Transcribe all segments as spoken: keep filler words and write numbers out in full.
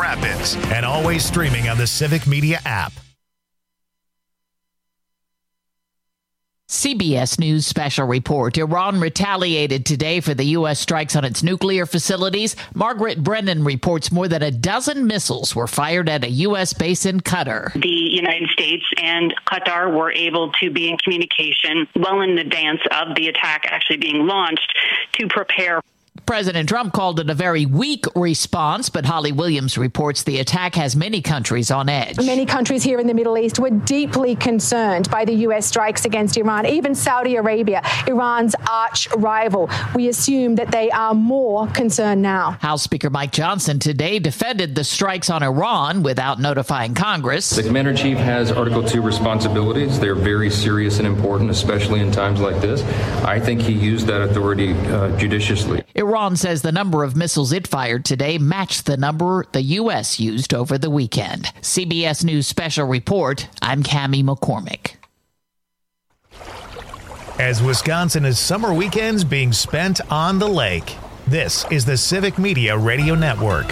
Rapids, and always streaming on the Civic Media app. C B S News special report. Iran retaliated today for the U S strikes on its nuclear facilities. Margaret Brennan reports more than a dozen missiles were fired at a U S base in Qatar. The United States and Qatar were able to be in communication well in advance of the attack actually being launched to prepare. President Trump called it a very weak response, but Holly Williams reports the attack has many countries on edge. Many countries here in the Middle East were deeply concerned by the U S strikes against Iran, even Saudi Arabia, Iran's arch rival. We assume that they are more concerned now. House Speaker Mike Johnson today defended the strikes on Iran without notifying Congress. The Commander-in-Chief has Article two responsibilities. They're very serious and important, especially in times like this. I think he used that authority uh, judiciously. Iran says the number of missiles it fired today matched the number the U S used over the weekend. C B S News special report. I'm Cammie McCormick. As Wisconsin is summer weekends being spent on the lake, this is the Civic Media Radio Network.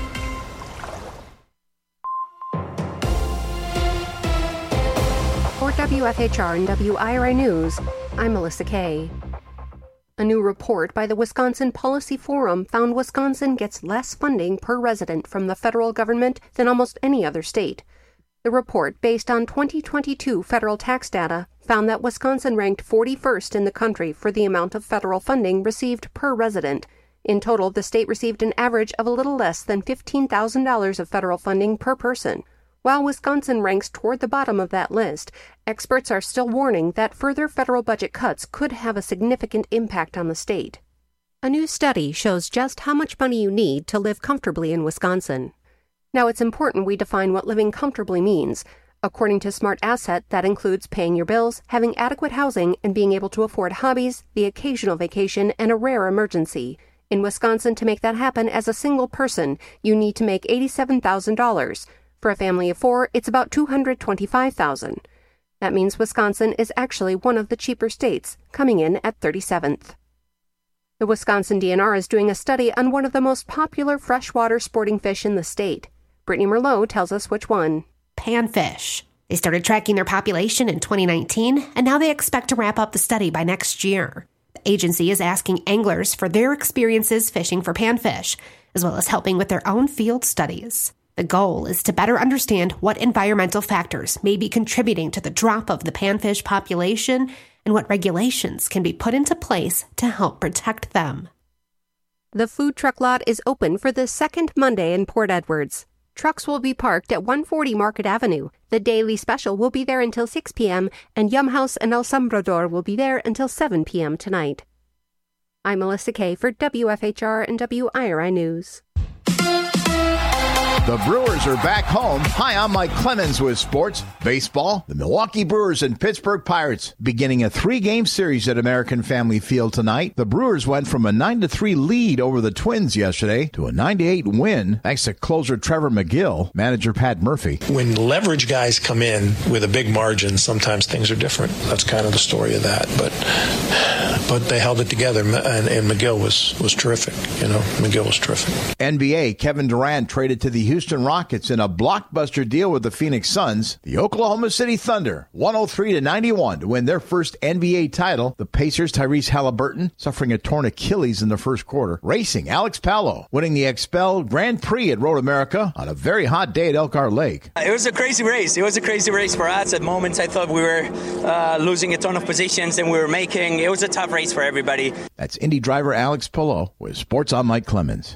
For W F H R and W I R I News, I'm Melissa Kay. A new report by the Wisconsin Policy Forum found Wisconsin gets less funding per resident from the federal government than almost any other state. The report, based on twenty twenty-two federal tax data, found that Wisconsin ranked forty-first in the country for the amount of federal funding received per resident. In total, the state received an average of a little less than fifteen thousand dollars of federal funding per person. While Wisconsin ranks toward the bottom of that list, experts are still warning that further federal budget cuts could have a significant impact on the state. A new study shows just how much money you need to live comfortably in Wisconsin. Now, it's important we define what living comfortably means. According to Smart Asset, that includes paying your bills, having adequate housing, and being able to afford hobbies, the occasional vacation, and a rare emergency. In Wisconsin, to make that happen as a single person, you need to make eighty-seven thousand dollars. For a family of four, it's about two hundred twenty-five thousand dollars. That means Wisconsin is actually one of the cheaper states, coming in at thirty-seventh. The Wisconsin D N R is doing a study on one of the most popular freshwater sporting fish in the state. Brittany Merlot tells us which one. Panfish. They started tracking their population in twenty nineteen, and now they expect to wrap up the study by next year. The agency is asking anglers for their experiences fishing for panfish, as well as helping with their own field studies. The goal is to better understand what environmental factors may be contributing to the drop of the panfish population and what regulations can be put into place to help protect them. The food truck lot is open for the second Monday in Port Edwards. Trucks will be parked at one forty Market Avenue. The daily special will be there until six p.m., and Yum House and El Sembrador will be there until seven p.m. tonight. I'm Melissa Kay for W F H R and W I R I News. The Brewers are back home. Hi, I'm Mike Clemens with sports. Baseball, the Milwaukee Brewers and Pittsburgh Pirates beginning a three-game series at American Family Field tonight. The Brewers went from a nine to three lead over the Twins yesterday to a nine to eight win thanks to closer Trevor McGill, manager Pat Murphy. When leverage guys come in with a big margin, sometimes things are different. That's kind of the story of that. But but they held it together, and, and McGill was, was terrific. You know, McGill was terrific. N B A, Kevin Durant traded to the Houston Rockets in a blockbuster deal with the Phoenix Suns. The Oklahoma City Thunder, one oh three to ninety-one to win their first N B A title. The Pacers, Tyrese Halliburton, suffering a torn Achilles in the first quarter. Racing, Alex Palou, winning the Expel Grand Prix at Road America on a very hot day at Elkhart Lake. It was a crazy race. It was a crazy race for us. At moments, I thought we were uh, losing a ton of positions, and we were making. It was a tough race for everybody. That's Indy driver Alex Palou with Sports on Mike Clemens.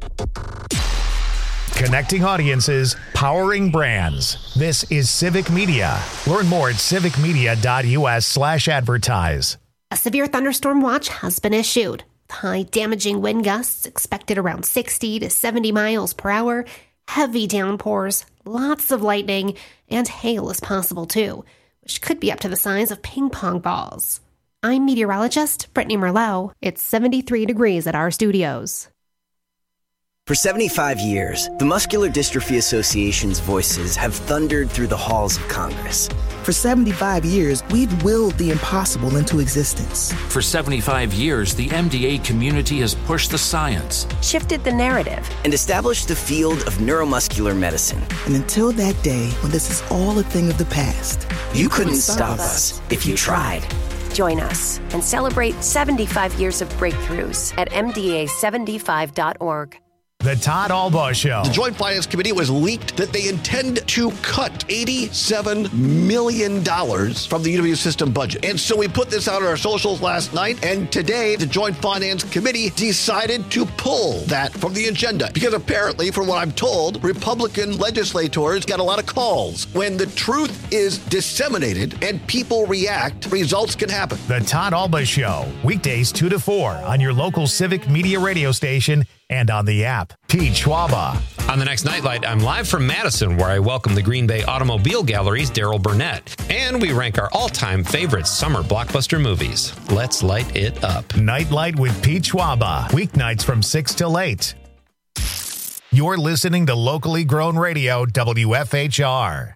Connecting audiences, powering brands. This is Civic Media. Learn more at civicmedia.us slash advertise. A severe thunderstorm watch has been issued. High damaging wind gusts expected around sixty to seventy miles per hour. Heavy downpours, lots of lightning, and hail is possible too, which could be up to the size of ping pong balls. I'm meteorologist Brittany Merlot. It's seventy-three degrees at our studios. For seventy-five years, the Muscular Dystrophy Association's voices have thundered through the halls of Congress. For seventy-five years, we've willed the impossible into existence. For seventy-five years, the M D A community has pushed the science, shifted the narrative, and established the field of neuromuscular medicine. And until that day when this is all a thing of the past, you, you couldn't, couldn't stop, stop us if you tried. Join us and celebrate seventy-five years of breakthroughs at M D A seventy-five dot org. The Todd Albaugh Show. The Joint Finance Committee was leaked that they intend to cut eighty-seven million dollars from the U W system budget. And so we put this out on our socials last night, and today the Joint Finance Committee decided to pull that from the agenda. Because apparently, from what I'm told, Republican legislators got a lot of calls. When the truth is disseminated and people react, results can happen. The Todd Albaugh Show, weekdays two to four on your local Civic Media radio station and on the app. Pete Schwaba. On the next Nightlight, I'm live from Madison, where I welcome the Green Bay Automobile Gallery's Daryl Burnett. And we rank our all-time favorite summer blockbuster movies. Let's light it up. Nightlight with Pete Schwaba. Weeknights from six till eight. You're listening to locally grown radio, W F H R.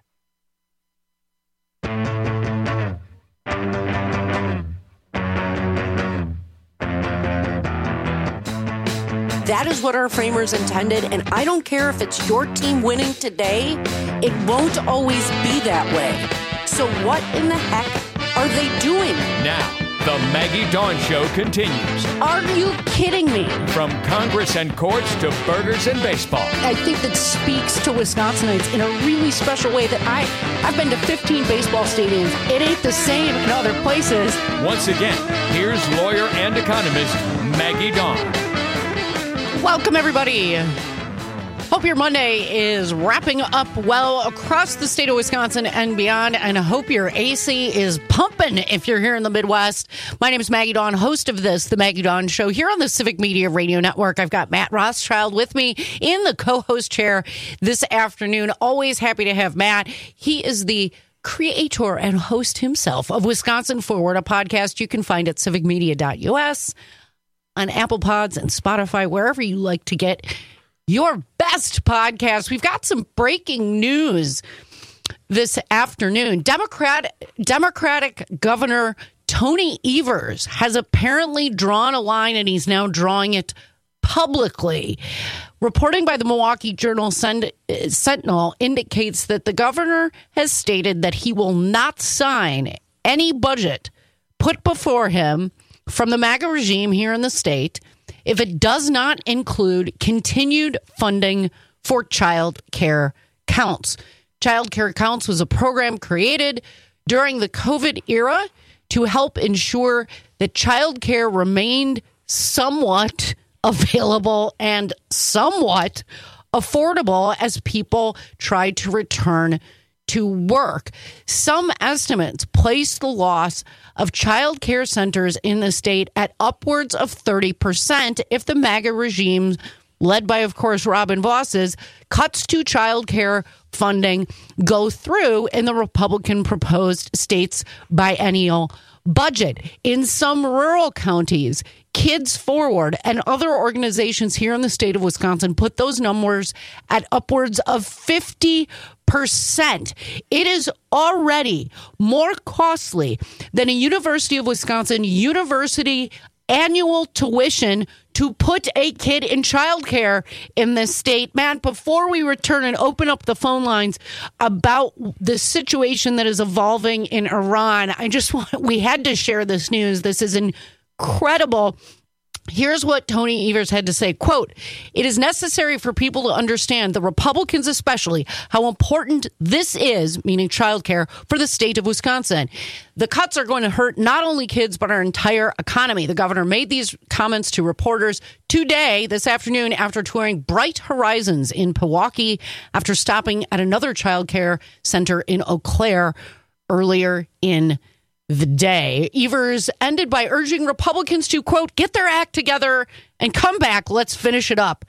That is what our framers intended, and I don't care if it's your team winning today, it won't always be that way. So what in the heck are they doing? Now, the Maggie Dawn Show continues. Are you kidding me? From Congress and courts to burgers and baseball. I think that speaks to Wisconsinites in a really special way that I, I've been to fifteen baseball stadiums. It ain't the same in other places. Once again, here's lawyer and economist Maggie Dawn. Welcome, everybody. Hope your Monday is wrapping up well across the state of Wisconsin and beyond, and I hope your A C is pumping if you're here in the Midwest. My name is Maggie Dawn, host of this, The Maggie Dawn Show, here on the Civic Media Radio Network. I've got Matt Rothschild with me in the co-host chair this afternoon. Always happy to have Matt. He is the creator and host himself of Wisconsin Forward, a podcast you can find at civic media dot U S, on Apple Pods and Spotify, wherever you like to get your best podcast. We've got some breaking news this afternoon. Democrat, Democratic Governor Tony Evers has apparently drawn a line, and he's now drawing it publicly. Reporting by the Milwaukee Journal Sentinel indicates that the governor has stated that he will not sign any budget put before him from the MAGA regime here in the state if it does not include continued funding for child care counts. Child care counts was a program created during the COVID era to help ensure that child care remained somewhat available and somewhat affordable as people tried to return to work. Some estimates place the loss of child care centers in the state at upwards of thirty percent if the MAGA regime, led by, of course, Robin Voss's, cuts to child care funding go through in the Republican proposed state's biennial budget. In some rural counties, Kids Forward and other organizations here in the state of Wisconsin put those numbers at upwards of fifty percent. It is already more costly than a University of Wisconsin university annual tuition to put a kid in childcare in this state. Matt, before we return and open up the phone lines about the situation that is evolving in Iran, I just want, we had to share this news. This is incredible. Here's what Tony Evers had to say, quote, "It is necessary for people to understand, the Republicans especially, how important this is," meaning childcare, "for the state of Wisconsin. The cuts are going to hurt not only kids, but our entire economy." The governor made these comments to reporters today, this afternoon, after touring Bright Horizons in Pewaukee, after stopping at another childcare center in Eau Claire earlier in the day. Evers ended by urging Republicans to, quote, "get their act together and come back. Let's finish it up."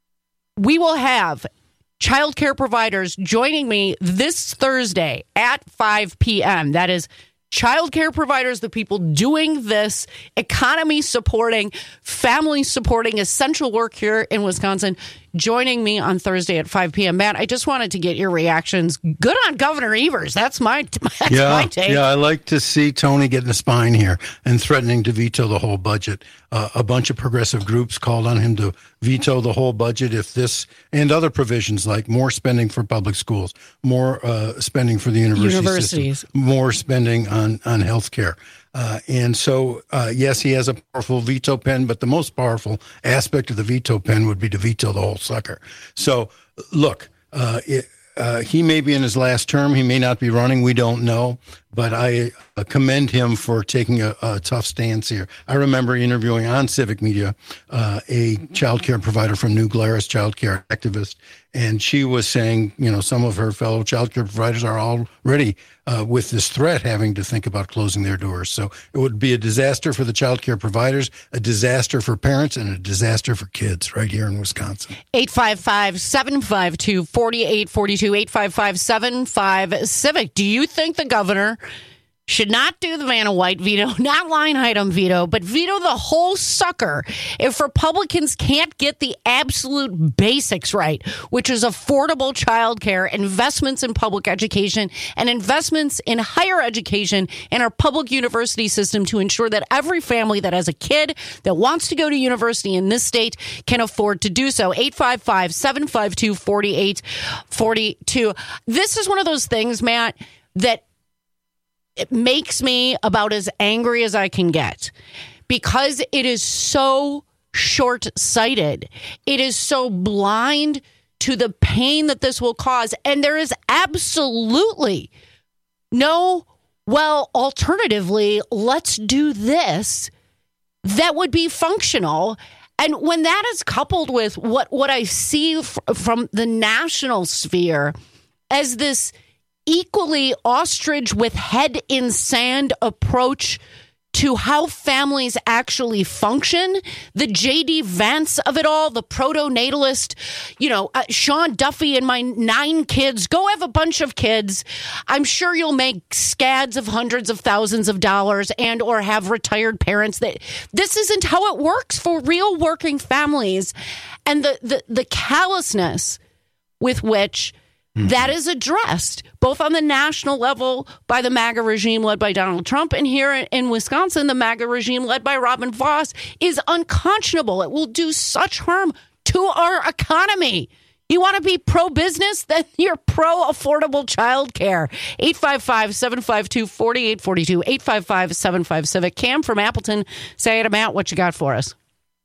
We will have child care providers joining me this Thursday at five p.m. That is child care providers, the people doing this economy supporting, family supporting, essential work here in Wisconsin, joining me on Thursday at five p.m. Matt, I just wanted to get your reactions. Good on Governor Evers. That's my, that's yeah, my take. Yeah, I like to see Tony getting a spine here and threatening to veto the whole budget. Uh, a bunch of progressive groups called on him to veto the whole budget if this and other provisions like more spending for public schools, more uh, spending for the university Universities, system, more spending on, on health care. Uh, and so, uh, yes, he has a powerful veto pen, but the most powerful aspect of the veto pen would be to veto the whole sucker. So, look, uh, it, uh, he may be in his last term. He may not be running. We don't know. But I uh, commend him for taking a, a tough stance here. I remember interviewing on Civic Media uh, a child care provider from New Glarus, child care activist, and she was saying, you know, some of her fellow child care providers are already uh, with this threat having to think about closing their doors. So it would be a disaster for the child care providers, a disaster for parents, and a disaster for kids right here in Wisconsin. eight five five, seven five two, four eight four two, eight five five, seven five, Civic. Do you think the governor should not do the Vanna White veto, not line item veto, but veto the whole sucker if Republicans can't get the absolute basics right, which is affordable child care, investments in public education, and investments in higher education in our public university system to ensure that every family that has a kid that wants to go to university in this state can afford to do so. eight five five, seven five two, four eight four two. This is one of those things, Matt, that it makes me about as angry as I can get because it is so short-sighted. It is so blind to the pain that this will cause. And there is absolutely no, well, alternatively, let's do this that would be functional. And when that is coupled with what, what I see f- from the national sphere as this equally ostrich with head in sand approach to how families actually function, the J D Vance of it all, the proto-natalist, you know, uh, Sean Duffy and my nine kids, go have a bunch of kids. I'm sure you'll make scads of hundreds of thousands of dollars and or have retired parents. That this isn't how it works for real working families. And the the, the callousness with which that is addressed both on the national level by the MAGA regime led by Donald Trump, and here in Wisconsin, the MAGA regime led by Robin Vos is unconscionable. It will do such harm to our economy. You want to be pro-business? Then you're pro-affordable child care. eight five five, seven five two, four eight four two, eight five five, seven five Civic. Cam from Appleton, say it to Matt, what you got for us?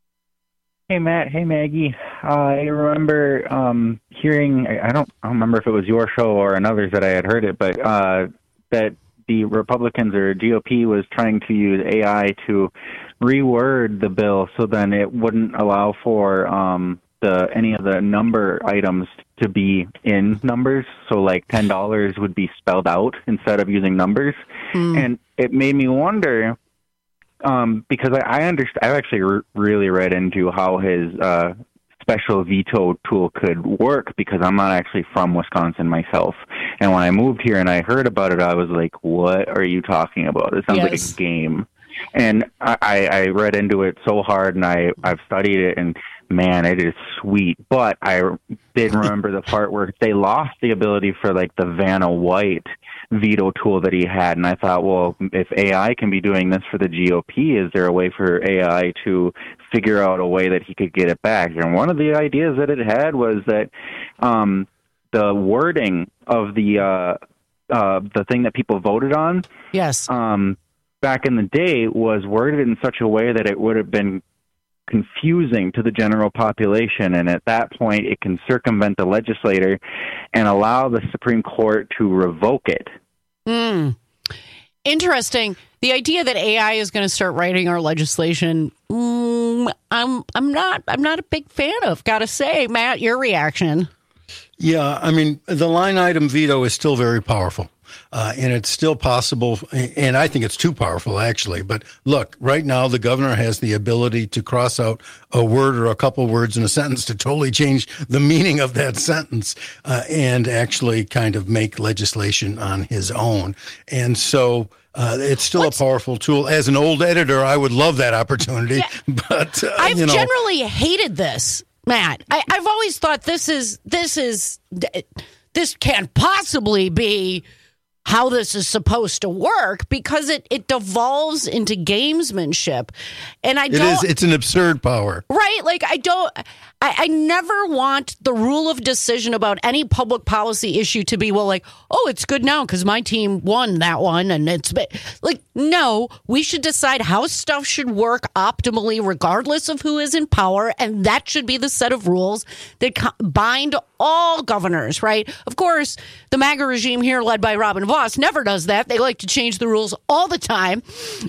Hey, Matt. Hey, Maggie. Uh, I remember um, hearing, I don't, I don't remember if it was your show or another's that I had heard it, but uh, that the Republicans or G O P was trying to use A I to reword the bill so then it wouldn't allow for um, the any of the number items to be in numbers. So like ten dollars would be spelled out instead of using numbers. Mm. And it made me wonder, Um, because I, I understand, I've actually re- really read into how his uh, special veto tool could work because I'm not actually from Wisconsin myself. And when I moved here and I heard about it, I was like, what are you talking about? It sounds yes. like a game. And I, I read into it so hard and I, I've studied it and man, it is sweet. But I did remember the part where they lost the ability for like the Vanna White veto tool that he had, and I thought, well, if A I can be doing this for the G O P, is there a way for A I to figure out a way that he could get it back? And one of the ideas that it had was that um, the wording of the uh, uh, the thing that people voted on, yes, um, back in the day, was worded in such a way that it would have been confusing to the general population, and at that point it can circumvent the legislator and allow the Supreme Court to revoke it. Mm. Interesting. The idea that A I is going to start writing our legislation, mm, I'm I'm not I'm not a big fan of. Gotta say, Matt, your reaction? Yeah, I mean, the line item veto is still very powerful. Uh, and it's still possible, and I think it's too powerful, actually. But look, right now, the governor has the ability to cross out a word or a couple words in a sentence to totally change the meaning of that sentence uh, and actually kind of make legislation on his own. And so uh, it's still What's, a powerful tool. As an old editor, I would love that opportunity. Yeah, but uh, I've you know, generally hated this. Matt, I, I've always thought this is this is this can't possibly be how this is supposed to work because it, it devolves into gamesmanship. And I It don't, is, it's an absurd power. Right? Like, I don't, I, I never want the rule of decision about any public policy issue to be, well, like, oh, it's good now because my team won that one. And it's like, no, we should decide how stuff should work optimally, regardless of who is in power. And that should be the set of rules that co- bind all governors, right? Of course, the MAGA regime here, led by Robin Vos, never does that. They like to change the rules all the time,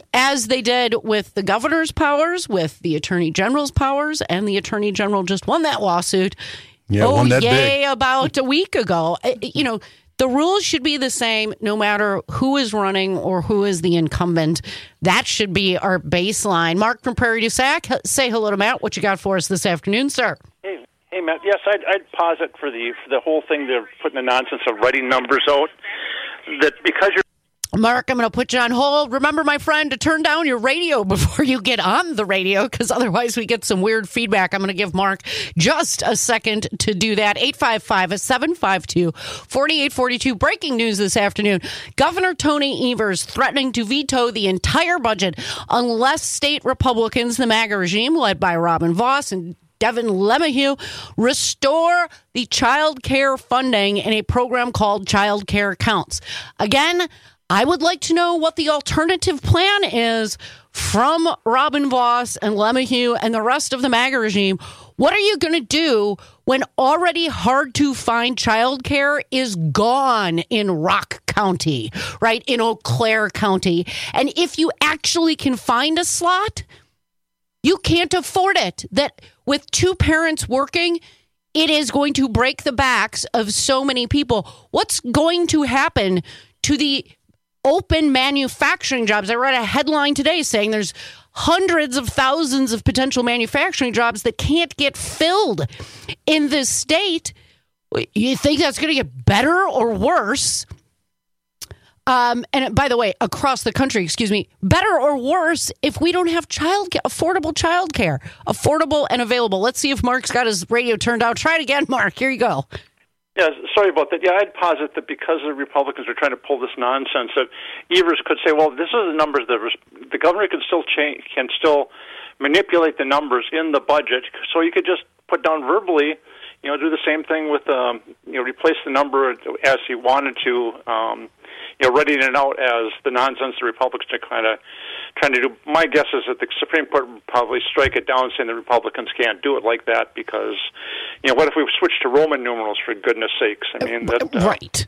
as they did with the governor's powers, with the attorney general's powers, and the attorney general just won that lawsuit. Yeah, oh, won that yay, big. about a week ago. You know, the rules should be the same no matter who is running or who is the incumbent. That should be our baseline. Mark from Prairie du Sac, say hello to Matt. What you got for us this afternoon, sir? Hey, hey, Matt. Yes, I'd, I'd posit for the for the whole thing, they're putting the nonsense of writing numbers out, that because you're Mark, I'm going to put you on hold. Remember, my friend, to turn down your radio before you get on the radio, because otherwise we get some weird feedback. I'm going to give Mark just a second to do that. eight five five, seven five two, four eight four two. Breaking news this afternoon. Governor Tony Evers threatening to veto the entire budget unless state Republicans, the MAGA regime, led by Robin Vos and Devin LeMahieu, restore the child care funding in a program called Child Care Counts. Again, I would like to know what the alternative plan is from Robin Vos and LeMahieu and the rest of the MAGA regime. What are you going to do when already hard-to-find childcare is gone in Rock County, right, in Eau Claire County? And if you actually can find a slot, you can't afford it. That with two parents working, it is going to break the backs of so many people. What's going to happen to the open manufacturing jobs? I read a headline today saying there's hundreds of thousands of potential manufacturing jobs that can't get filled in this state. You think that's going to get better or worse? Um, and by the way, across the country, excuse me, better or worse if we don't have child care, affordable child care, affordable and available. Let's see if Mark's got his radio turned out. Try it again, Mark. Here you go. Yeah, sorry about that. Yeah, I'd posit that because the Republicans are trying to pull this nonsense, that Evers could say, well, this is the numbers that the governor can still change, can still manipulate the numbers in the budget. So you could just put down verbally, you know, do the same thing with, um, you know, replace the number as he wanted to, um, you know, readying it out as the nonsense the Republicans are kind of trying to do. My guess is that the Supreme Court would probably strike it down, saying the Republicans can't do it like that because, you know, what if we switch to Roman numerals, for goodness sakes? I mean, that, uh, right.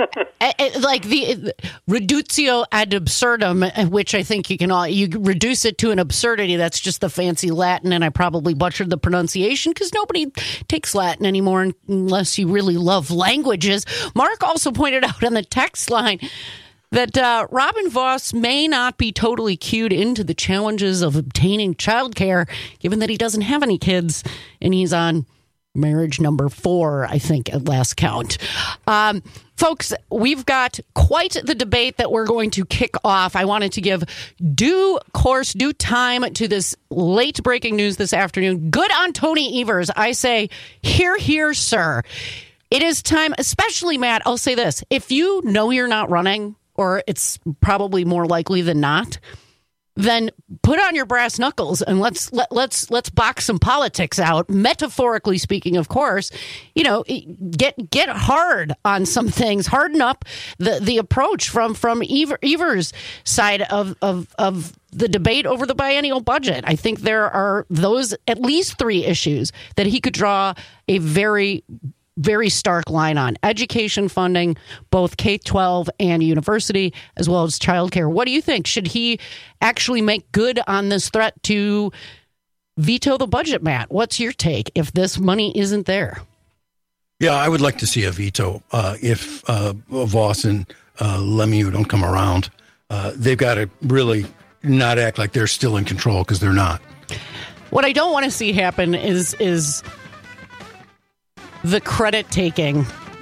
Like the reductio ad absurdum, which I think you can all, you reduce it to an absurdity. That's just the fancy Latin, and I probably butchered the pronunciation because nobody takes Latin anymore unless you really love languages. Mark also pointed out on the text line that uh, Robin Vos may not be totally cued into the challenges of obtaining childcare, given that he doesn't have any kids and he's on marriage number four, I think, at last count. Um, folks, we've got quite the debate that we're going to kick off. I wanted to give due course, due time to this late breaking news this afternoon. Good on Tony Evers. I say, hear, hear, sir. It is time, especially, Matt, I'll say this. If you know you're not running, or it's probably more likely than not, then put on your brass knuckles and let's let, let's let's box some politics out. Metaphorically speaking, of course, you know, get get hard on some things. Harden up the, the approach from from Evers' side of, of of the debate over the biennial budget. I think there are those at least three issues that he could draw a very very stark line on: education funding, both K twelve and university, as well as childcare. What do you think? Should he actually make good on this threat to veto the budget, Matt? What's your take if this money isn't there? Yeah, I would like to see a veto uh, if uh, Vos and uh, LeMahieu don't come around. Uh, they've got to really not act like they're still in control, because they're not. What I don't want to see happen is is the credit taking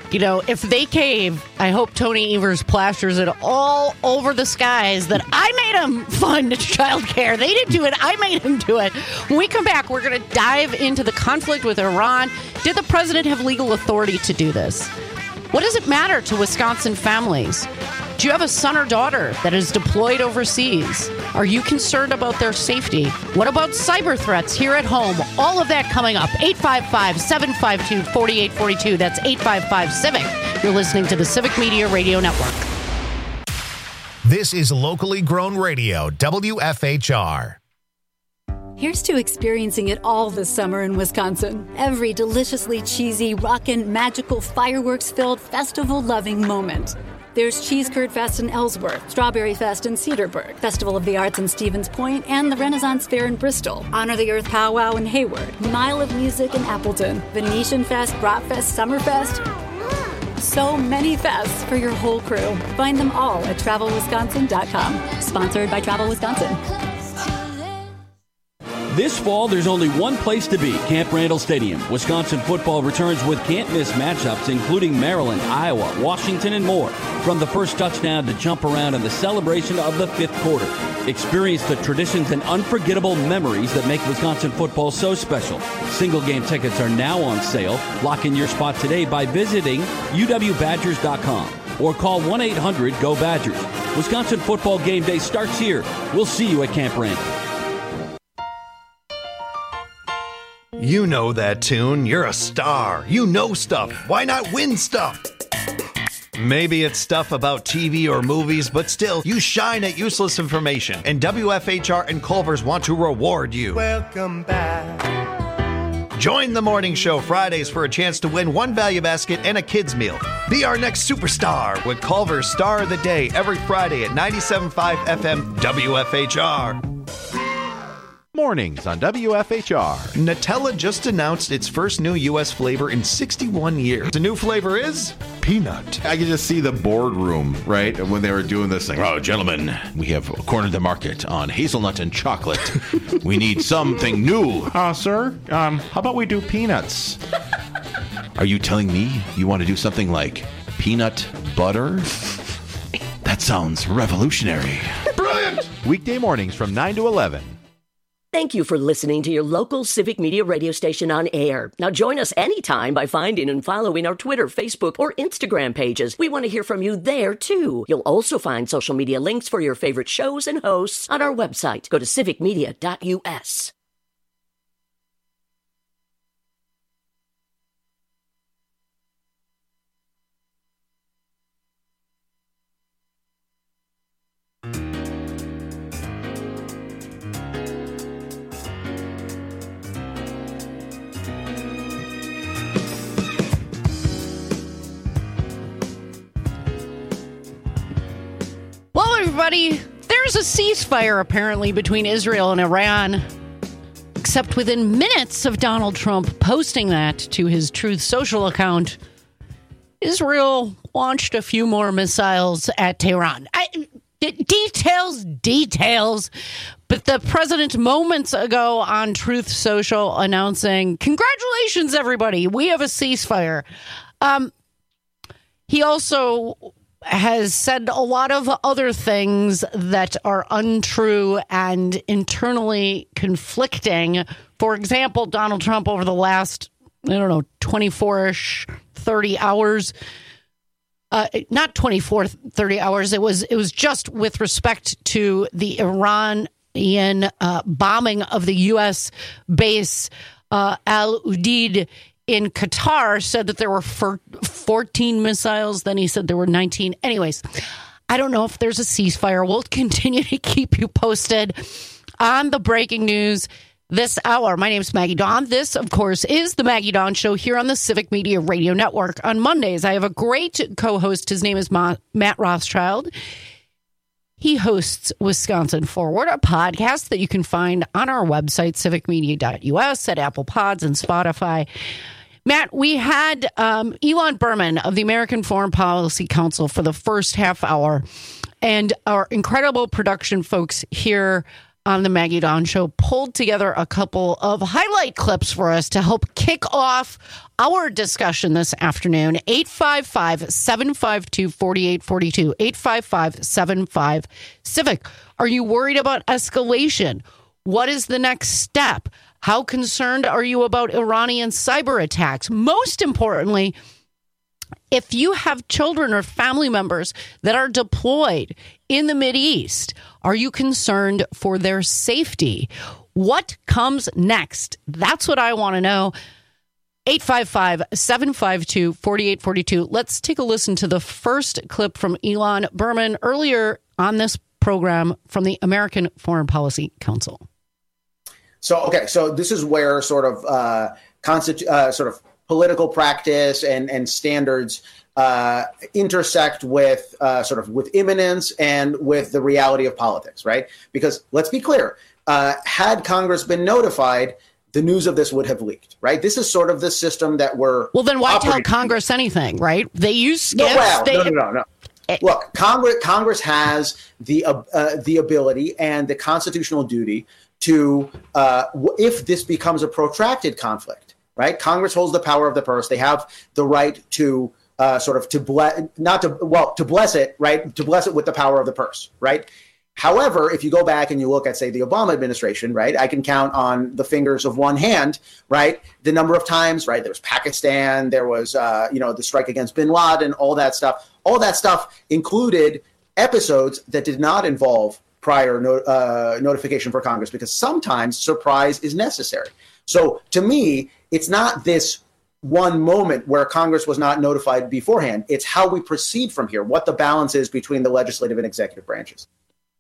You know, if they cave, I hope Tony Evers plasters it all over the skies that I made him fund childcare. They didn't do it. I made him do it. When we come back, we're going to dive into the conflict with Iran. Did the president have legal authority to do this? What does it matter to Wisconsin families? Do you have a son or daughter that is deployed overseas? Are you concerned about their safety? What about cyber threats here at home? All of that coming up. eight five five, seven five two, four eight four two. That's eight five five, CIVIC. You're listening to the Civic Media Radio Network. This is locally grown radio, W F H R. Here's to experiencing it all this summer in Wisconsin. Every deliciously cheesy, rockin', magical, fireworks-filled, festival-loving moment. There's Cheese Curd Fest in Ellsworth, Strawberry Fest in Cedarburg, Festival of the Arts in Stevens Point, and the Renaissance Fair in Bristol, Honor the Earth Powwow in Hayward, Mile of Music in Appleton, Venetian Fest, Bratfest, Summerfest. So many fests for your whole crew. Find them all at travel wisconsin dot com. Sponsored by Travel Wisconsin. This fall, there's only one place to be, Camp Randall Stadium. Wisconsin football returns with can't-miss matchups, including Maryland, Iowa, Washington, and more. From the first touchdown to jump around in the celebration of the fifth quarter. Experience the traditions and unforgettable memories that make Wisconsin football so special. Single-game tickets are now on sale. Lock in your spot today by visiting U W Badgers dot com or call one eight hundred go Badgers. Wisconsin football game day starts here. We'll see you at Camp Randall. You know that tune. You're a star. You know stuff. Why not win stuff? Maybe it's stuff about T V or movies, but still, you shine at useless information. And W F H R and Culver's want to reward you. Welcome back. Join the morning show Fridays for a chance to win one value basket and a kid's meal. Be our next superstar with Culver's Star of the Day every Friday at ninety-seven point five F M W F H R. Mornings on W F H R. Nutella just announced its first new U S flavor in sixty-one years. The new flavor is peanut. I can just see the boardroom, right, when they were doing this thing. Oh, gentlemen, we have cornered the market on hazelnut and chocolate. We need something new. Uh, sir, um, how about we do peanuts? Are you telling me you want to do something like peanut butter? That sounds revolutionary. Brilliant! Weekday mornings from nine to eleven. Thank you for listening to your local Civic Media radio station on air. Now join us anytime by finding and following our Twitter, Facebook, or Instagram pages. We want to hear from you there, too. You'll also find social media links for your favorite shows and hosts on our website. Go to civic media dot U S. Everybody, there's a ceasefire apparently between Israel and Iran, except within minutes of Donald Trump posting that to his Truth Social account, Israel launched a few more missiles at Tehran. I, d- details, details, but the president moments ago on Truth Social announcing, congratulations, everybody, we have a ceasefire. Um, he also has said a lot of other things that are untrue and internally conflicting. For example, Donald Trump over the last, I don't know, twenty-four-ish, thirty hours, uh, not twenty-four, thirty hours. It was, it was just with respect to the Iranian uh, bombing of the U S base uh, Al Udeid in Qatar, said that there were fourteen missiles. Then he said there were nineteen. Anyways, I don't know if there's a ceasefire. We'll continue to keep you posted on the breaking news this hour. My name is Maggie Dawn. This, of course, is the Maggie Dawn Show here on the Civic Media Radio Network. On Mondays, I have a great co-host. His name is Ma- Matt Rothschild. He hosts Wisconsin Forward, a podcast that you can find on our website, civic media dot U S, at Apple Pods and Spotify. Matt, we had um, Elon Berman of the American Foreign Policy Council for the first half hour, and our incredible production folks here on the Maggie Dawn Show pulled together a couple of highlight clips for us to help kick off our discussion this afternoon. eight five five, seven five two, four eight four two. eight five five, seven five, CIVIC. Are you worried about escalation? What is the next step? How concerned are you about Iranian cyber attacks? Most importantly, if you have children or family members that are deployed in the Mideast, are you concerned for their safety? What comes next? That's what I want to know. eight five five, seven five two, four eight four two. Let's take a listen to the first clip from Elon Berman earlier on this program from the American Foreign Policy Council. So, okay, so this is where sort of uh, constitu- uh, sort of political practice and, and standards uh, intersect with uh, sort of with imminence and with the reality of politics, right? Because let's be clear, uh, had Congress been notified, the news of this would have leaked, right? This is sort of the system that we're well. Then why tell operating. Congress anything, right? They use skips. No, well, they, no, no, no, no. Look, Congress Congress has the uh, uh, the ability and the constitutional duty to, uh, if this becomes a protracted conflict, right? Congress holds the power of the purse. They have the right to uh, sort of to bless, not to, well, to bless it, right? To bless it with the power of the purse, right? However, if you go back and you look at, say, the Obama administration, right, I can count on the fingers of one hand, right, the number of times, right, there was Pakistan, there was, uh, you know, the strike against bin Laden, all that stuff. All that stuff included episodes that did not involve prior no, uh, notification for Congress, because sometimes surprise is necessary. So to me, it's not this one moment where Congress was not notified beforehand. It's how we proceed from here, what the balance is between the legislative and executive branches.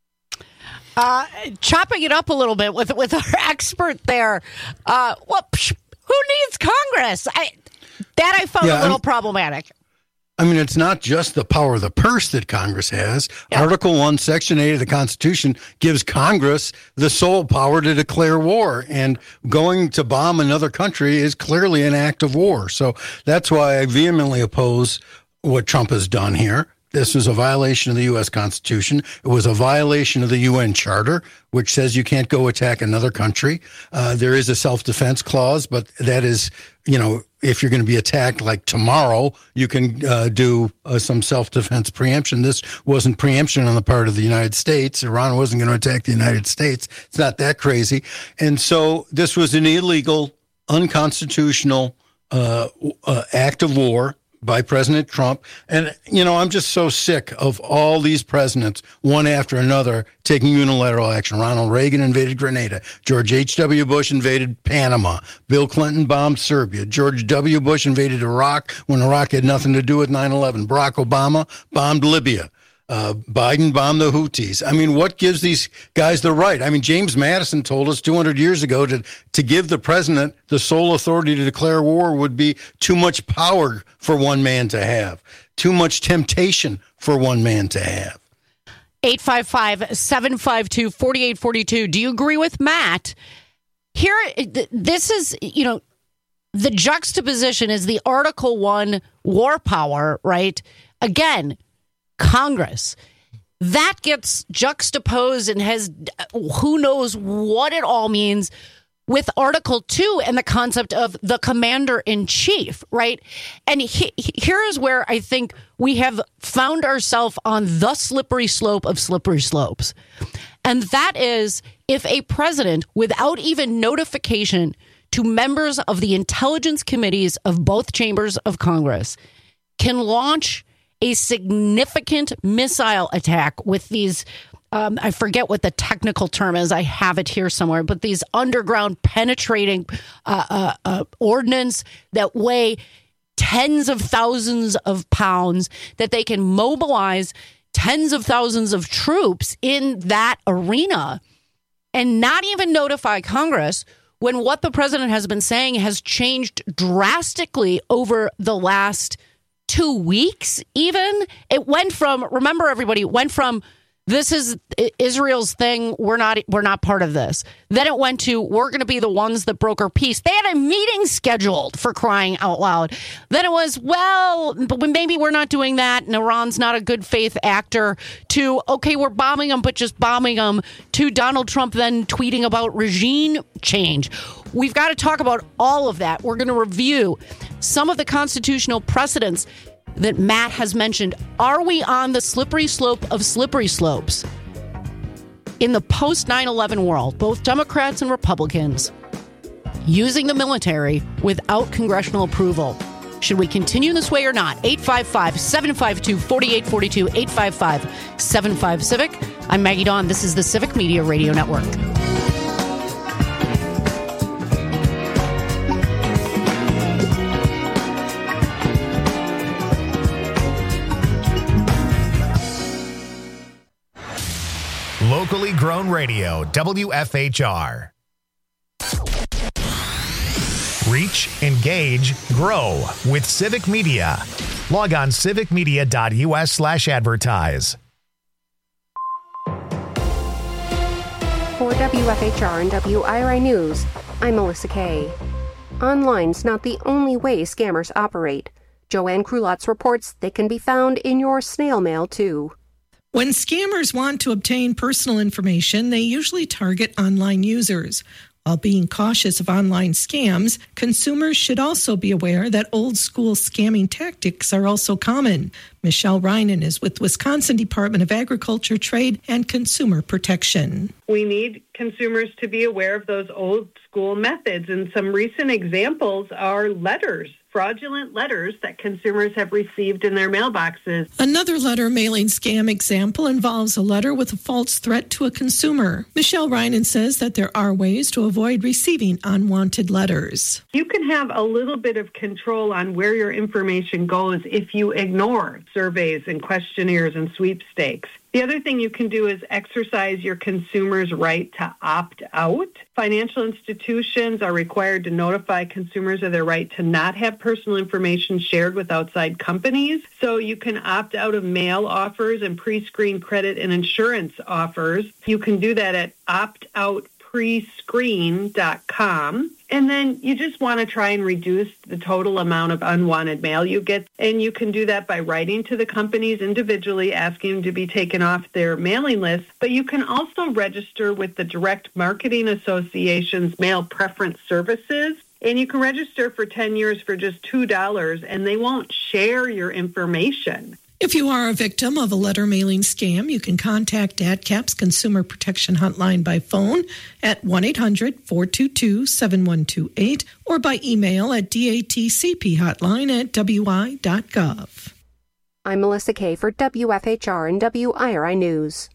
Uh, chopping it up a little bit with with our expert there. Uh, well, psh, who needs Congress? I, that I found yeah, a little I'm, problematic. I mean, it's not just the power of the purse that Congress has. Yeah. Article one, Section eight of the Constitution gives Congress the sole power to declare war. And going to bomb another country is clearly an act of war. So that's why I vehemently oppose what Trump has done here. This was a violation of the U S Constitution. It was a violation of the U N Charter, which says you can't go attack another country. Uh, there is a self-defense clause, but that is, you know, if you're going to be attacked like tomorrow, you can uh, do uh, some self-defense preemption. This wasn't preemption on the part of the United States. Iran wasn't going to attack the United States. It's not that crazy. And so this was an illegal, unconstitutional uh, uh, act of war by President Trump. And, you know, I'm just so sick of all these presidents, one after another, taking unilateral action. Ronald Reagan invaded Grenada. George H W. Bush invaded Panama. Bill Clinton bombed Serbia. George W. Bush invaded Iraq when Iraq had nothing to do with nine eleven. Barack Obama bombed Libya. Uh, Biden bombed the Houthis. I mean, what gives these guys the right? I mean, James Madison told us two hundred years ago to, to give the president the sole authority to declare war would be too much power for one man to have, too much temptation for one man to have. eight five five, seven five two, four eight four two. Do you agree with Matt? Here, this is, you know, the juxtaposition is the Article one war power, right? Again, Congress. That gets juxtaposed and has who knows what it all means with Article two and the concept of the commander in chief, right? And he, here is where I think we have found ourselves on the slippery slope of slippery slopes. And that is if a president, without even notification to members of the intelligence committees of both chambers of Congress, can launch a significant missile attack with these, um, I forget what the technical term is, I have it here somewhere, but these underground penetrating uh, uh, uh, ordnance that weigh tens of thousands of pounds, that they can mobilize tens of thousands of troops in that arena and not even notify Congress, when what the president has been saying has changed drastically over the last two weeks even. It went from, remember everybody, it went from this is Israel's thing. We're not we're not part of this. Then it went to, we're going to be the ones that broker peace. They had a meeting scheduled, for crying out loud. Then it was, well, but maybe we're not doing that, and Iran's not a good faith actor, to, okay, we're bombing them, but just bombing them, to Donald Trump then tweeting about regime change. We've got to talk about all of that. We're going to review some of the constitutional precedents that Matt has mentioned. Are we on the slippery slope of slippery slopes? In the post nine eleven world, both Democrats and Republicans using the military without congressional approval. Should we continue this way or not? eight five five, seven five two, four eight four two, eight five five, seven five Civic. I'm Maggie Dawn. This is the Civic Media Radio Network. Locally grown radio, W F H R. Reach, engage, grow with Civic Media. Log on civicmedia.us slash advertise. For W F H R and W I R I News, I'm Melissa Kay. Online's not the only way scammers operate. Joanne Krulotz reports they can be found in your snail mail, too. When scammers want to obtain personal information, they usually target online users. While being cautious of online scams, consumers should also be aware that old-school scamming tactics are also common. Michelle Reinen is with Wisconsin Department of Agriculture, Trade, and Consumer Protection. We need consumers to be aware of those old-school methods, and some recent examples are letters. Fraudulent letters that consumers have received in their mailboxes. Another letter mailing scam example involves a letter with a false threat to a consumer. Michelle Reinen says that there are ways to avoid receiving unwanted letters. You can have a little bit of control on where your information goes if you ignore surveys and questionnaires and sweepstakes. The other thing you can do is exercise your consumer's right to opt out. Financial institutions are required to notify consumers of their right to not have personal information shared with outside companies. So you can opt out of mail offers and pre-screen credit and insurance offers. You can do that at opt out pre screen dot com. And then you just want to try and reduce the total amount of unwanted mail you get. And you can do that by writing to the companies individually, asking them to be taken off their mailing list. But you can also register with the Direct Marketing Association's Mail Preference Services. And you can register for ten years for just two dollars, and they won't share your information. If you are a victim of a letter mailing scam, you can contact A D C A P's Consumer Protection Hotline by phone at one eight hundred, four two two, seven one two eight or by email at datcphotline at w i dot gov. I'm Melissa Kay for W F H R and W I R I News.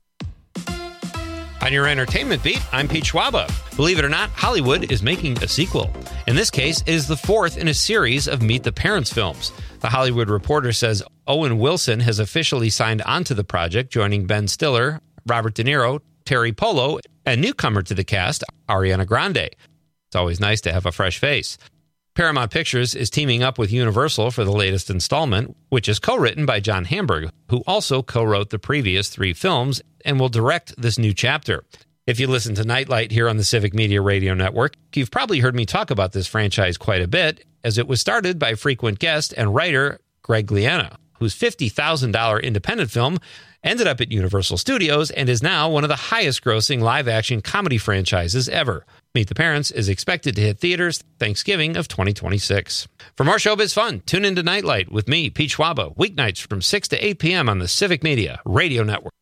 On your entertainment beat, I'm Pete Schwaba. Believe it or not, Hollywood is making a sequel. In this case, it is the fourth in a series of Meet the Parents films. The Hollywood Reporter says Owen Wilson has officially signed onto the project, joining Ben Stiller, Robert De Niro, Terry Polo, and newcomer to the cast, Ariana Grande. It's always nice to have a fresh face. Paramount Pictures is teaming up with Universal for the latest installment, which is co-written by John Hamburg, who also co-wrote the previous three films and will direct this new chapter. If you listen to Nightlight here on the Civic Media Radio Network, you've probably heard me talk about this franchise quite a bit, as it was started by frequent guest and writer Greg Gliena, whose fifty thousand dollars independent film ended up at Universal Studios and is now one of the highest-grossing live-action comedy franchises ever. Meet the Parents is expected to hit theaters Thanksgiving of twenty twenty-six. For more showbiz fun, tune into Nightlight with me, Pete Schwaba, weeknights from six to eight p.m. on the Civic Media Radio Network.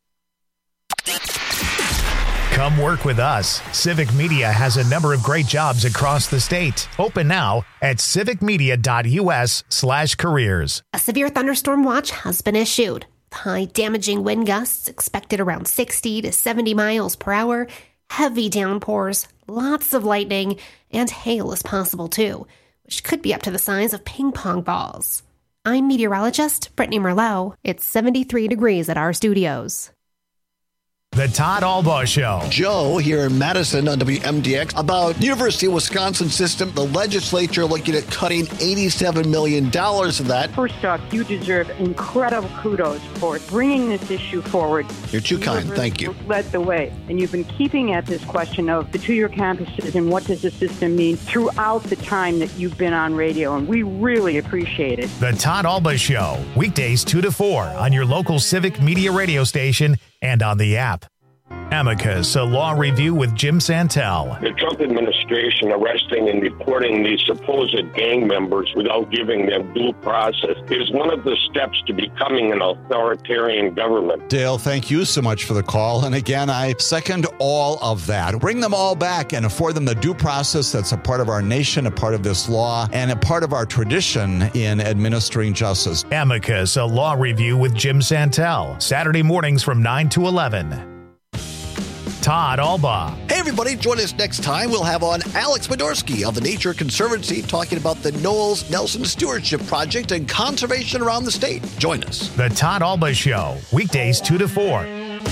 Come work with us. Civic Media has a number of great jobs across the state. Open now at civicmedia.us slash careers. A severe thunderstorm watch has been issued. High damaging wind gusts expected around sixty to seventy miles per hour. Heavy downpours, lots of lightning, and hail is possible too, which could be up to the size of ping pong balls. I'm meteorologist Brittany Merlot. It's seventy-three degrees at our studios. The Todd Albaugh Show. Joe here in Madison on W M D X about University of Wisconsin system. The legislature looking at cutting eighty-seven million dollars of that. First off, you deserve incredible kudos for bringing this issue forward. You're too kind. You Thank you. Led the way. And you've been keeping at this question of the two-year campuses and what does the system mean throughout the time that you've been on radio. And we really appreciate it. The Todd Albaugh Show. Weekdays two to four on your local Civic Media radio station and on the app. Amicus, a law review with Jim Santel. The Trump administration arresting and deporting these supposed gang members without giving them due process is one of the steps to becoming an authoritarian government. Dale, thank you so much for the call. And again, I second all of that. Bring them all back and afford them the due process that's a part of our nation, a part of this law, and a part of our tradition in administering justice. Amicus, a law review with Jim Santel. Saturday mornings from nine to eleven. Todd Albaugh. Hey, everybody, join us next time. We'll have on Alex Medorsky of the Nature Conservancy talking about the Knowles Nelson Stewardship Project and conservation around the state. Join us. The Todd Albaugh Show, weekdays two to four.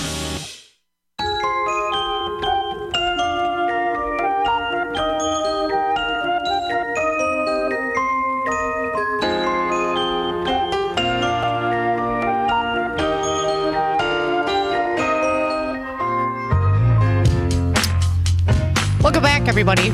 Welcome back, everybody.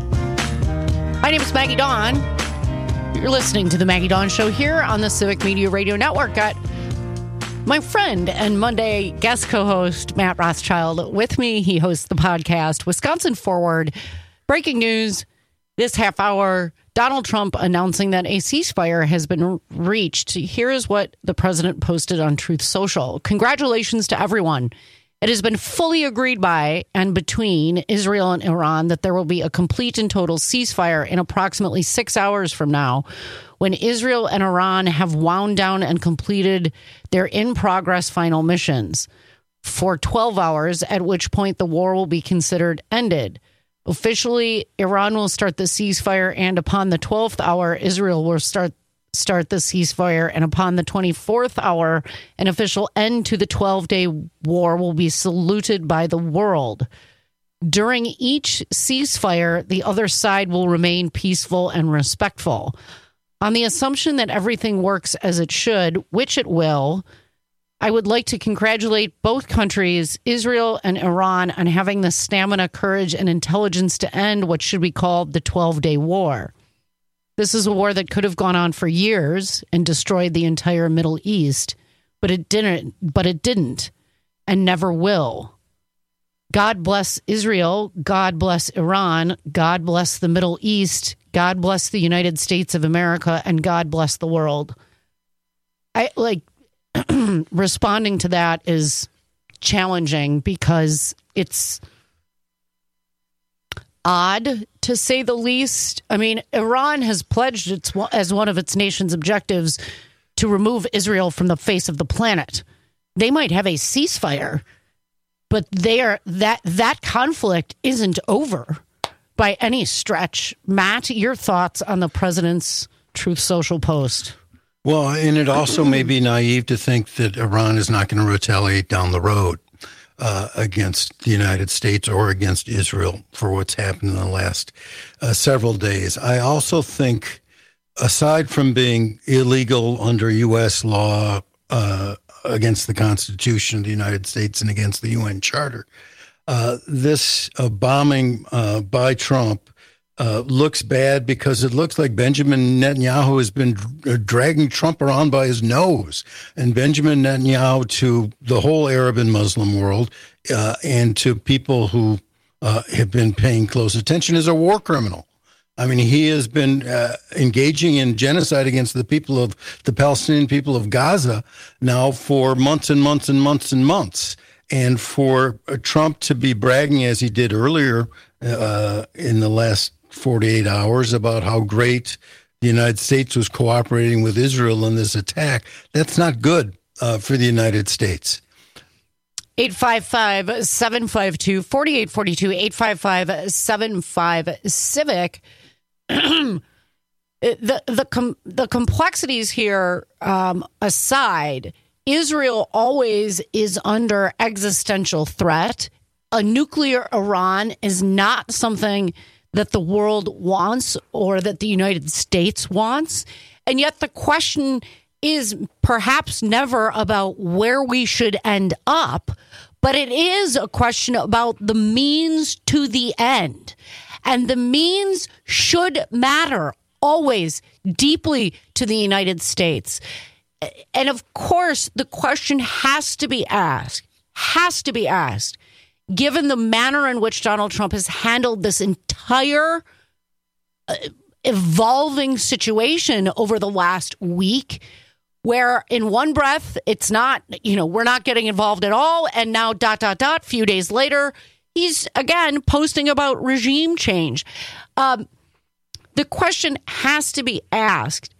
My name is Maggie Dawn. You're listening to the Maggie Dawn Show here on the Civic Media Radio Network. Got my friend and Monday guest co-host, Matt Rothschild, with me. He hosts the podcast Wisconsin Forward. Breaking news this half hour, Donald Trump announcing that a ceasefire has been reached. Here is what the president posted on Truth Social. Congratulations to everyone. It has been fully agreed by and between Israel and Iran that there will be a complete and total ceasefire in approximately six hours from now, when Israel and Iran have wound down and completed their in-progress final missions for twelve hours, at which point the war will be considered ended. Officially, Iran will start the ceasefire, and upon the twelfth hour, Israel will start start the ceasefire, and upon the twenty-fourth hour, an official end to the twelve-day war will be saluted by the world. During each ceasefire, the other side will remain peaceful and respectful. On the assumption that everything works as it should, which it will, I would like to congratulate both countries, Israel and Iran, on having the stamina, courage, and intelligence to end what should be called the twelve-day war. This is a war that could have gone on for years and destroyed the entire Middle East, but it didn't, but it didn't and never will. God bless Israel. God bless Iran. God bless the Middle East. God bless the United States of America, and God bless the world. I like responding to that is challenging because it's odd, to say the least. I mean, Iran has pledged its, as one of its nation's objectives to remove Israel from the face of the planet. They might have a ceasefire, but they are, that that conflict isn't over by any stretch. Matt, your thoughts on the president's Truth Social post? Well, and it also may be naive to think that Iran is not going to retaliate down the road Uh, against the United States or against Israel for what's happened in the last uh, several days. I also think, aside from being illegal under U S law uh, against the Constitution of the United States and against the U N Charter, uh, this uh, bombing uh, by Trump uh, looks bad because it looks like Benjamin Netanyahu has been dr- dragging Trump around by his nose. And Benjamin Netanyahu, to the whole Arab and Muslim world, uh, and to people who uh, have been paying close attention, is a war criminal. I mean, he has been uh, engaging in genocide against the people of the Palestinian people of Gaza now for months and months and months and months. And for uh, Trump to be bragging, as he did earlier uh, in the last forty-eight hours, about how great the United States was cooperating with Israel in this attack, that's not good uh, for the United States. eight five five, seven five two, four eight four two, eight five five, seven five, CIVIC. the the com- the complexities here um, aside, Israel always is under existential threat. A nuclear Iran is not something that the world wants or that the United States wants. And yet the question is perhaps never about where we should end up, but it is a question about the means to the end. And the means should matter always deeply to the United States. And of course, the question has to be asked, has to be asked, given the manner in which Donald Trump has handled this entire uh, evolving situation over the last week, where in one breath, it's not, you know, we're not getting involved at all. And now dot, dot, dot, few days later, he's again posting about regime change. Um, the question has to be asked,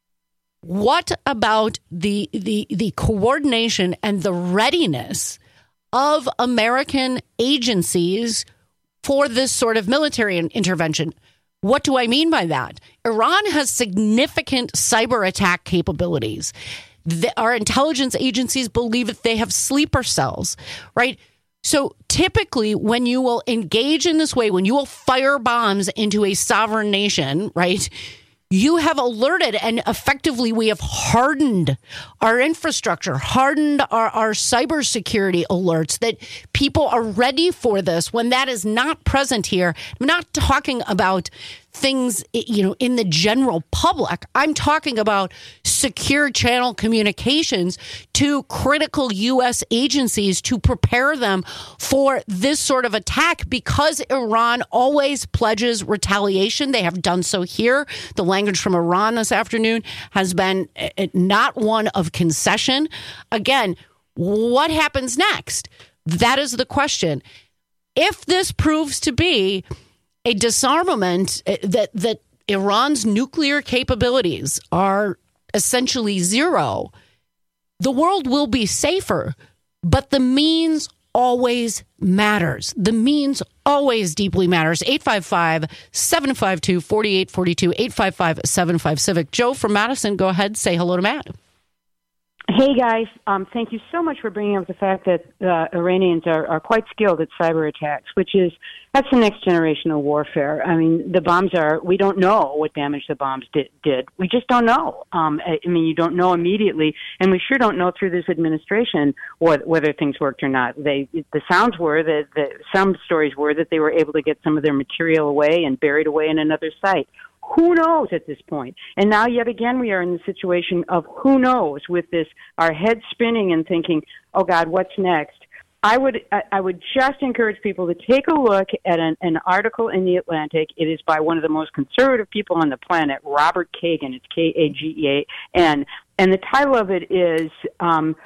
what about the the the coordination and the readiness of American agencies for this sort of military intervention? What do I mean by that? Iran has significant cyber attack capabilities. The, our intelligence agencies believe that they have sleeper cells, right? So typically when you will engage in this way, when you will fire bombs into a sovereign nation, right, you have alerted and effectively we have hardened our infrastructure, hardened our, our cybersecurity alerts that people are ready for this when that is not present here. I'm not talking about things, you know, in the general public. I'm talking about secure channel communications to critical U S agencies to prepare them for this sort of attack because Iran always pledges retaliation. They have done so here. The language from Iran this afternoon has been not one of concession. Again, what happens next? That is the question. If this proves to be a disarmament, that that Iran's nuclear capabilities are essentially zero, the world will be safer, but the means always matters. The means always deeply matters. eight five five, seven five two, four eight four two, eight five five, seven five Civic. Joe from Madison, go ahead, say hello to Matt. Hey, guys. Um, thank you so much for bringing up the fact that uh, Iranians are, are quite skilled at cyber attacks, which is, that's the next generation of warfare. I mean, the bombs are, we don't know what damage the bombs did. did. We just don't know. Um, I, I mean, you don't know immediately, and we sure don't know through this administration what, whether things worked or not. They, the sounds were that, that some stories were that they were able to get some of their material away and buried away in another site. Who knows at this point? And now yet again we are in the situation of who knows, with this, our heads spinning and thinking, oh God, what's next? I would I would just encourage people to take a look at an, an article in The Atlantic. It is by one of the most conservative people on the planet, Robert Kagan. It's K A G E A N. And the title of it is um,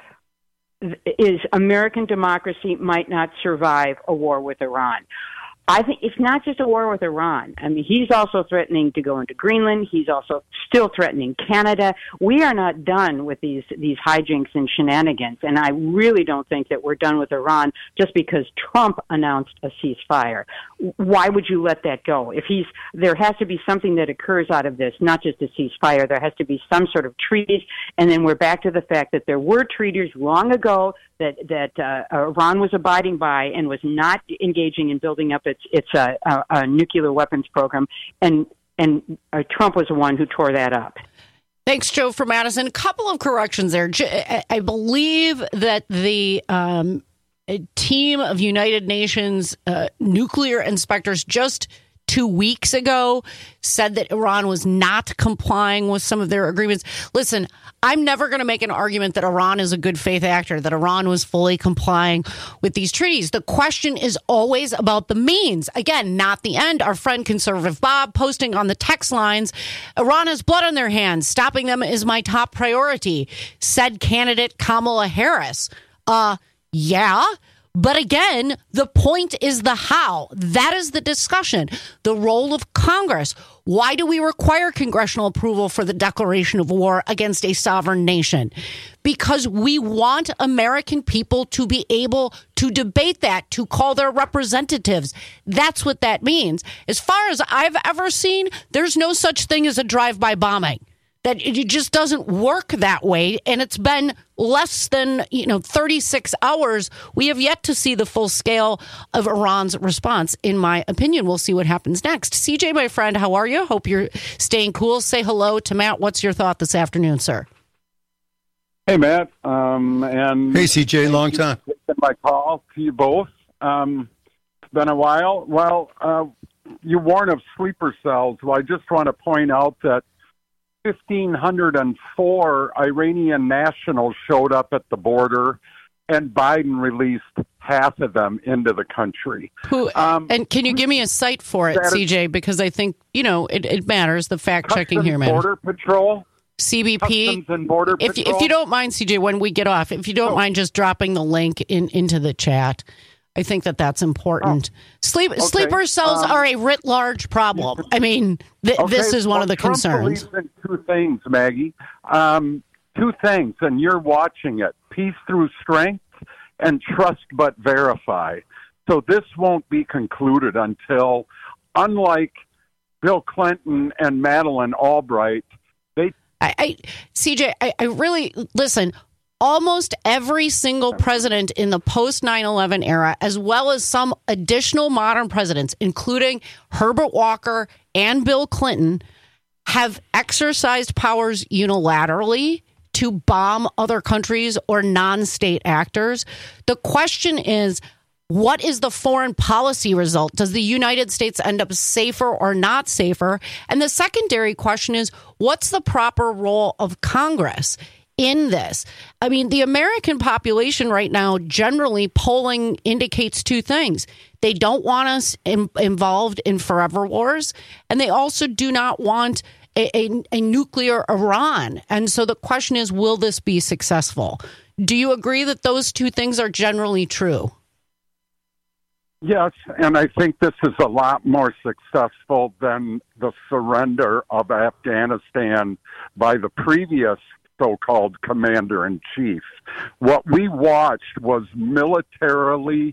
is American Democracy Might Not Survive a War with Iran. I think it's not just a war with Iran. I mean, he's also threatening to go into Greenland. He's also still threatening Canada. We are not done with these these hijinks and shenanigans, and I really don't think that we're done with Iran just because Trump announced a ceasefire. Why would you let that go? If he's there has to be something that occurs out of this, not just a ceasefire. There has to be some sort of treaties, and then we're back to the fact that there were treaties long ago that that uh, Iran was abiding by and was not engaging in building up its its uh, uh, uh, nuclear weapons program, and and uh, Trump was the one who tore that up. Thanks, Joe from Madison. A couple of corrections there. I believe that the um, team of United Nations uh, nuclear inspectors just two weeks ago said that Iran was not complying with some of their agreements. Listen, I'm never going to make an argument that Iran is a good faith actor, that Iran was fully complying with these treaties. The question is always about the means. Again, not the end. Our friend Conservative Bob posting on the text lines, Iran has blood on their hands. Stopping them is my top priority, said candidate Kamala Harris. Uh, yeah. But again, the point is the how. That is the discussion. The role of Congress. Why do we require congressional approval for the declaration of war against a sovereign nation? Because we want American people to be able to debate that, to call their representatives. That's what that means. As far as I've ever seen, there's no such thing as a drive-by bombing. that it just doesn't work that way. And it's been less than, you know, thirty-six hours. We have yet to see the full scale of Iran's response, in my opinion. We'll see what happens next. C J, my friend, how are you? Hope you're staying cool. Say hello to Matt. What's your thought this afternoon, sir? Hey, Matt. Um, and hey, C J, long time. My call to you both. Um, it's been a while. Well, uh, you warn of sleeper cells. Well, I just want to point out that one thousand five hundred four Iranian nationals showed up at the border, and Biden released half of them into the country. Who? Um, and can you give me a site for it, C J? Because I think, you know, it, it matters. The fact checking here, man. Border Patrol. C B P. Customs and Border if, Patrol. if you don't mind, C J, when we get off, if you don't oh. mind just dropping the link in into the chat. I think that that's important. Oh. Sleep, okay. Sleeper cells um, are a writ large problem. I mean, th- okay. this is one well, of the Trump concerns. believes in two things, Maggie. Um, two things, and you're watching it. Peace through strength and trust but verify. So this won't be concluded until, unlike Bill Clinton and Madeleine Albright, they... I, I C J, I, I really... Listen... Almost every single president in the post nine eleven era, as well as some additional modern presidents, including Herbert Walker and Bill Clinton, have exercised powers unilaterally to bomb other countries or non-state actors. The question is, what is the foreign policy result? Does the United States end up safer or not safer? And the secondary question is, what's the proper role of Congress in this? I mean, the American population right now, generally polling indicates two things. They don't want us in, involved in forever wars, and they also do not want a, a, a nuclear Iran. And so the question is, will this be successful? Do you agree that those two things are generally true? Yes, and I think this is a lot more successful than the surrender of Afghanistan by the previous so-called commander-in-chief. What we watched was militarily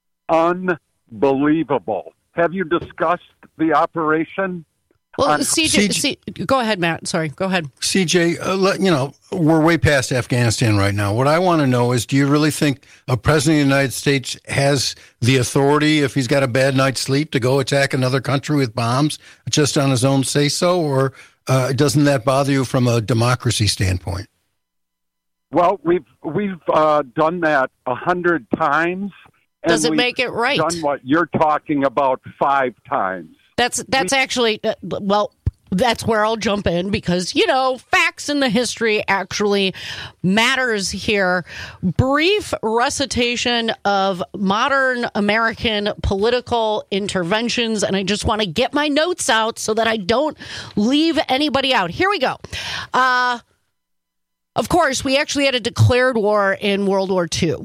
unbelievable. Have you discussed the operation? Well, on- C J, C- go ahead, Matt. Sorry, go ahead. C J, uh, let, you know, we're way past Afghanistan right now. What I want to know is, do you really think a president of the United States has the authority, if he's got a bad night's sleep, to go attack another country with bombs just on his own say-so, or Uh, doesn't that bother you from a democracy standpoint? Well, we've we've uh, done that a hundred times. And Does it we've make it right? Done what you're talking about five times. That's that's we, actually uh, well. That's where I'll jump in because, you know, facts in the history actually matters here. Brief recitation of modern American political interventions. And I just want to get my notes out so that I don't leave anybody out. Here we go. Uh, of course, we actually had a declared war in World War Two.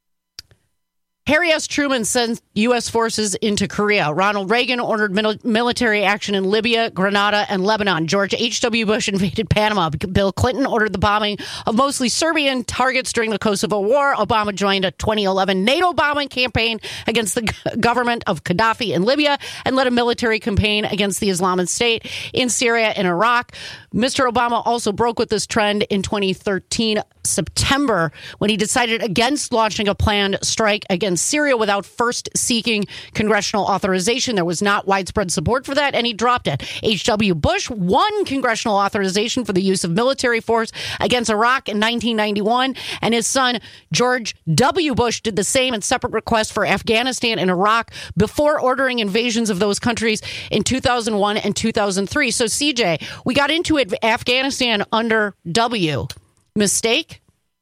Harry S. Truman sent U S forces into Korea. Ronald Reagan ordered mil- military action in Libya, Grenada, and Lebanon. George H W. Bush invaded Panama. Bill Clinton ordered the bombing of mostly Serbian targets during the Kosovo War. Obama joined a twenty eleven NATO bombing campaign against the g- government of Gaddafi in Libya and led a military campaign against the Islamic State in Syria and Iraq. Mister Obama also broke with this trend in twenty thirteen, September, when he decided against launching a planned strike against Syria without first seeking congressional authorization. There was not widespread support for that, and he dropped it. H W. Bush won congressional authorization for the use of military force against Iraq in nineteen ninety-one, and his son, George W. Bush, did the same in separate requests for Afghanistan and Iraq before ordering invasions of those countries in two thousand one and two thousand three. So, C J, we got into it, Afghanistan under W. Mistake?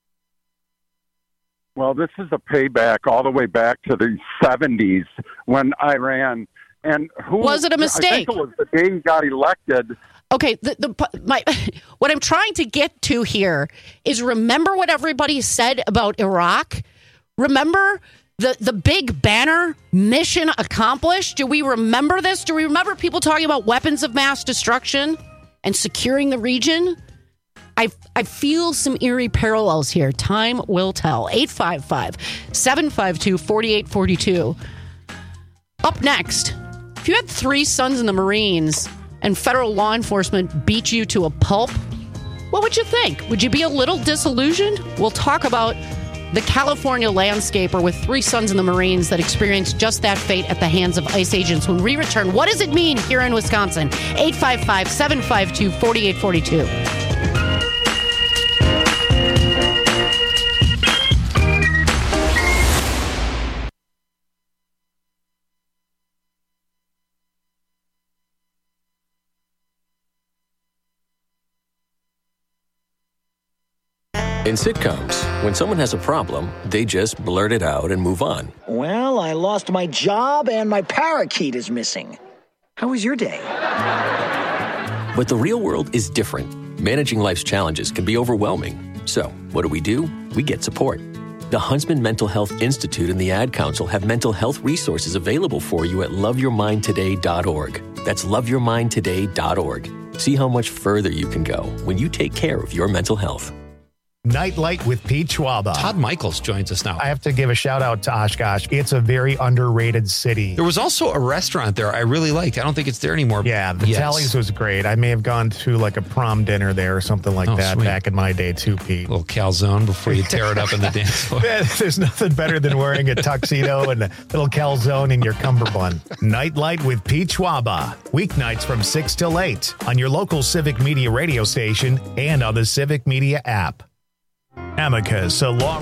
Well, this is a payback all the way back to the seventies when Iran and who was it a mistake? I think it was the day he got elected. Okay, the, the my what I'm trying to get to here is remember what everybody said about Iraq. Remember the the big banner mission accomplished. Do we remember this? Do we remember people talking about weapons of mass destruction and securing the region? I I feel some eerie parallels here. Time will tell. eight five five, seven five two, four eight four two. Up next, if you had three sons in the Marines and federal law enforcement beat you to a pulp, what would you think? Would you be a little disillusioned? We'll talk about the California landscaper with three sons in the Marines that experienced just that fate at the hands of ICE agents when we return. What does it mean here in Wisconsin? eight five five, seven five two, four eight four two. In sitcoms, when someone has a problem, they just blurt it out and move on. Well, I lost my job and my parakeet is missing. How was your day? But the real world is different. Managing life's challenges can be overwhelming. So, what do we do? We get support. The Huntsman Mental Health Institute and the Ad Council have mental health resources available for you at love your mind today dot org. That's love your mind today dot org. See how much further you can go when you take care of your mental health. Nightlight with Pete Schwaba. Todd Michaels joins us now. I have to give a shout out to Oshkosh. It's a very underrated city. There was also a restaurant there I really liked. I don't think it's there anymore. Yeah, the yes. Tallies was great. I may have gone to like a prom dinner there or something like oh, that sweet. back in my day too, Pete. A little calzone before you tear it up in the dance floor. There's nothing better than wearing a tuxedo and a little calzone in your cummerbund. Nightlight with Pete Schwaba. Weeknights from six till eight on your local Civic Media radio station and on the Civic Media app. Amicus, a law.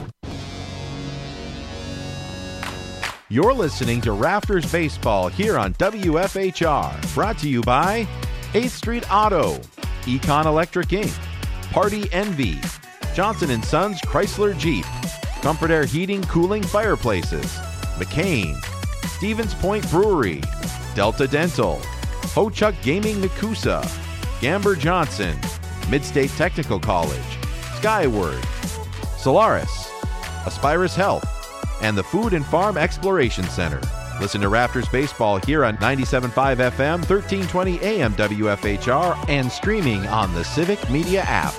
You're listening to Rafters Baseball here on W F H R. Brought to you by eighth Street Auto, Econ Electric Incorporated, Party Envy, Johnson and Sons Chrysler Jeep, Comfort Air Heating, Cooling Fireplaces, McCain, Stevens Point Brewery, Delta Dental, Ho-Chuck Gaming Nakusa, Gamber Johnson, Midstate Technical College, Skyward, Solaris, Aspirus Health, and the Food and Farm Exploration Center. Listen to Rafters Baseball here on ninety-seven point five F M, thirteen twenty A M W F H R, and streaming on the Civic Media app.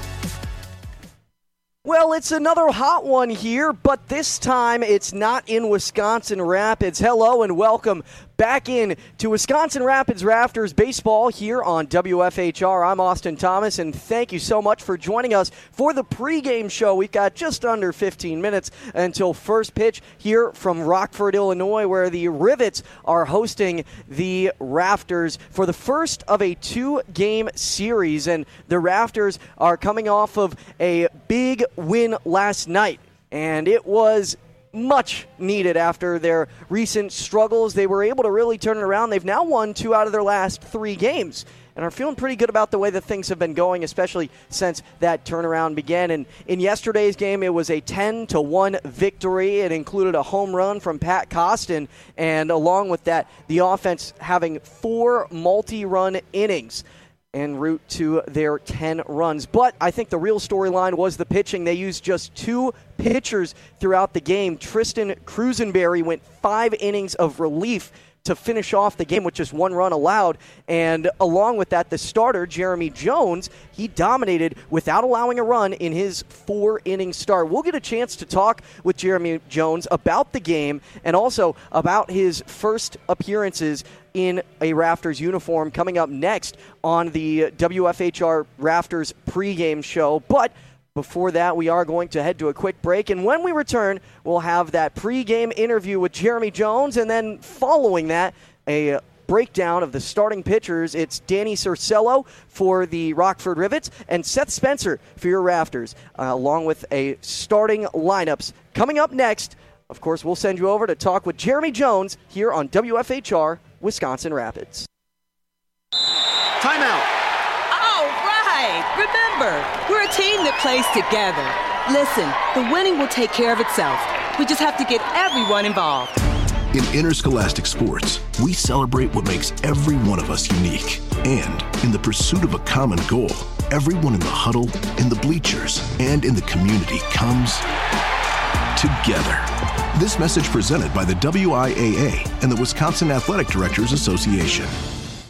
Well, it's another hot one here, but this time it's not in Wisconsin Rapids. Hello and welcome back in to Wisconsin Rapids Rafters Baseball here on W F H R. I'm Austin Thomas, and thank you so much for joining us for the pregame show. We've got just under fifteen minutes until first pitch here from Rockford, Illinois, where the Rivets are hosting the Rafters for the first of a two-game series, and the Rafters are coming off of a big win last night, and it was much needed after their recent struggles. They were able to really turn it around. They've now won two out of their last three games and are feeling pretty good about the way that things have been going, especially since that turnaround began. And in yesterday's game, it was a ten to one victory. It included a home run from Pat Costin, and along with that, the offense having four multi-run innings en route to their ten runs. But I think the real storyline was the pitching. They used just two pitchers throughout the game. Tristan Crusenberry went five innings of relief to finish off the game with just one run allowed. And along with that, the starter, Jeremy Jones, he dominated without allowing a run in his four-inning start. We'll get a chance to talk with Jeremy Jones about the game and also about his first appearances in a Rafters uniform coming up next on the W F H R Rafters pregame show. But before that, we are going to head to a quick break, and when we return, we'll have that pregame interview with Jeremy Jones, and then following that, a breakdown of the starting pitchers. It's Danny Cercello for the Rockford Rivets and Seth Spencer for your Rafters, uh, along with a starting lineups. Coming up next, of course, we'll send you over to talk with Jeremy Jones here on W F H R Wisconsin Rapids. Timeout. Remember, we're a team that plays together. Listen, the winning will take care of itself. We just have to get everyone involved. In interscholastic sports, we celebrate what makes every one of us unique. And in the pursuit of a common goal, everyone in the huddle, in the bleachers, and in the community comes together. This message presented by the W I A A and the Wisconsin Athletic Directors Association.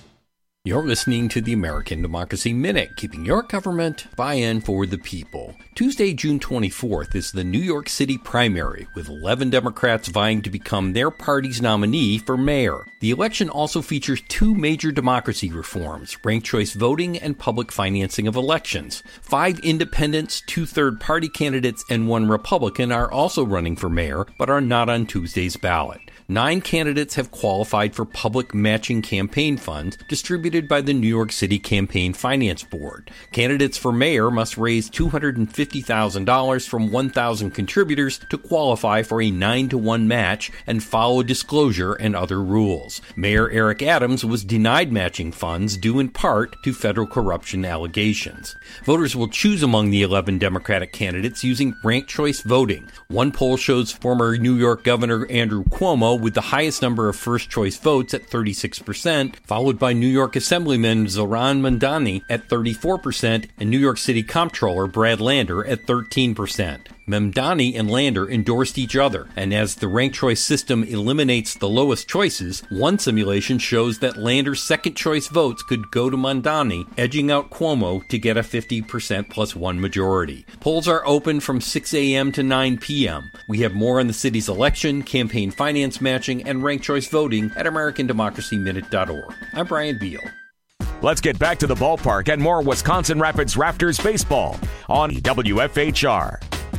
You're listening to the American Democracy Minute, keeping your government buy-in for the people. Tuesday, June twenty-fourth is the New York City primary, with eleven Democrats vying to become their party's nominee for mayor. The election also features two major democracy reforms, ranked choice voting and public financing of elections. Five independents, two third-party candidates, and one Republican are also running for mayor, but are not on Tuesday's ballot. Nine candidates have qualified for public matching campaign funds distributed by the New York City Campaign Finance Board. Candidates for mayor must raise two hundred fifty thousand dollars from one thousand contributors to qualify for a nine to one match and follow disclosure and other rules. Mayor Eric Adams was denied matching funds due in part to federal corruption allegations. Voters will choose among the eleven Democratic candidates using ranked choice voting. One poll shows former New York Governor Andrew Cuomo with the highest number of first-choice votes at thirty-six percent, followed by New York Assemblyman Zohran Mamdani at thirty-four percent and New York City Comptroller Brad Lander at thirteen percent. Mamdani and Lander endorsed each other, and as the ranked choice system eliminates the lowest choices, one simulation shows that Lander's second-choice votes could go to Mamdani, edging out Cuomo to get a fifty percent plus one majority. Polls are open from six a.m. to nine p.m. We have more on the city's election, campaign finance matching, and ranked choice voting at American Democracy Minute dot org. I'm Brian Beal. Let's get back to the ballpark and more Wisconsin Rapids Raptors baseball on W F H R.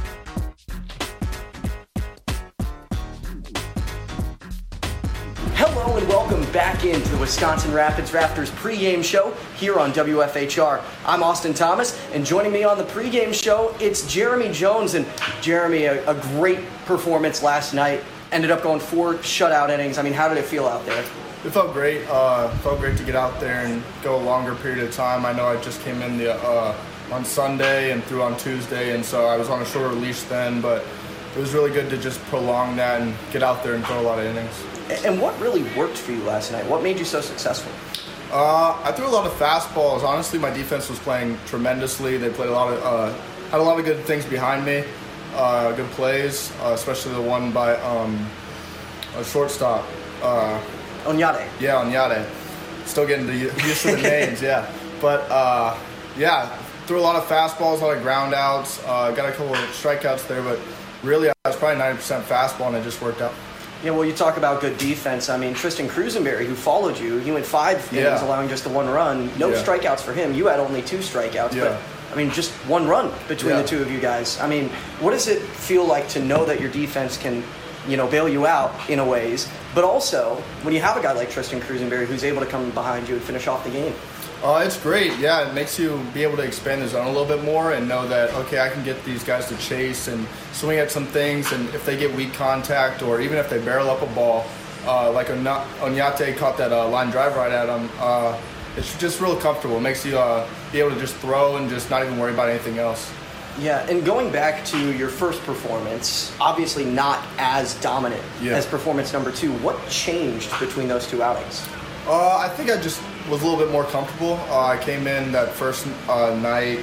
Hello and welcome back into the Wisconsin Rapids Raptors pregame show here on W F H R. I'm Austin Thomas, and joining me on the pregame show, it's Jeremy Jones. And Jeremy, a, a great performance last night. Ended up going four shutout innings. I mean, how did it feel out there? It felt great. Uh, it felt great to get out there and go a longer period of time. I know I just came in the, uh, on Sunday and through on Tuesday, and so I was on a shorter leash then, but it was really good to just prolong that and get out there and throw a lot of innings. And what really worked for you last night? What made you so successful? Uh, I threw a lot of fastballs. Honestly, my defense was playing tremendously. They played a lot of, uh, had a lot of good things behind me, uh, good plays, uh, especially the one by um, a shortstop. Uh, Onyate. Yeah, Onyate. Still getting the, used to the names, yeah. But, uh, yeah, threw a lot of fastballs, a lot of ground outs, uh, got a couple of strikeouts there, but really I was probably ninety percent fastball, and it just worked out. Yeah, well, you talk about good defense. I mean, Tristan Cruisenberry, who followed you, he went five innings, yeah. allowing just the one run. No yeah. strikeouts for him. You had only two strikeouts, yeah. but, I mean, just one run between yeah. the two of you guys. I mean, what does it feel like to know that your defense can, you know, bail you out in a ways, but also when you have a guy like Tristan Cruisenberry who's able to come behind you and finish off the game? Uh, it's great, yeah. It makes you be able to expand the zone a little bit more and know that, okay, I can get these guys to chase and swing at some things, and if they get weak contact or even if they barrel up a ball, uh, like Onyate caught that uh, line drive right at him, uh, it's just real comfortable. It makes you uh, be able to just throw and just not even worry about anything else. Yeah, and going back to your first performance, obviously not as dominant yeah. as performance number two. What changed between those two outings? Uh, I think I just was a little bit more comfortable. Uh, I came in that first uh, night,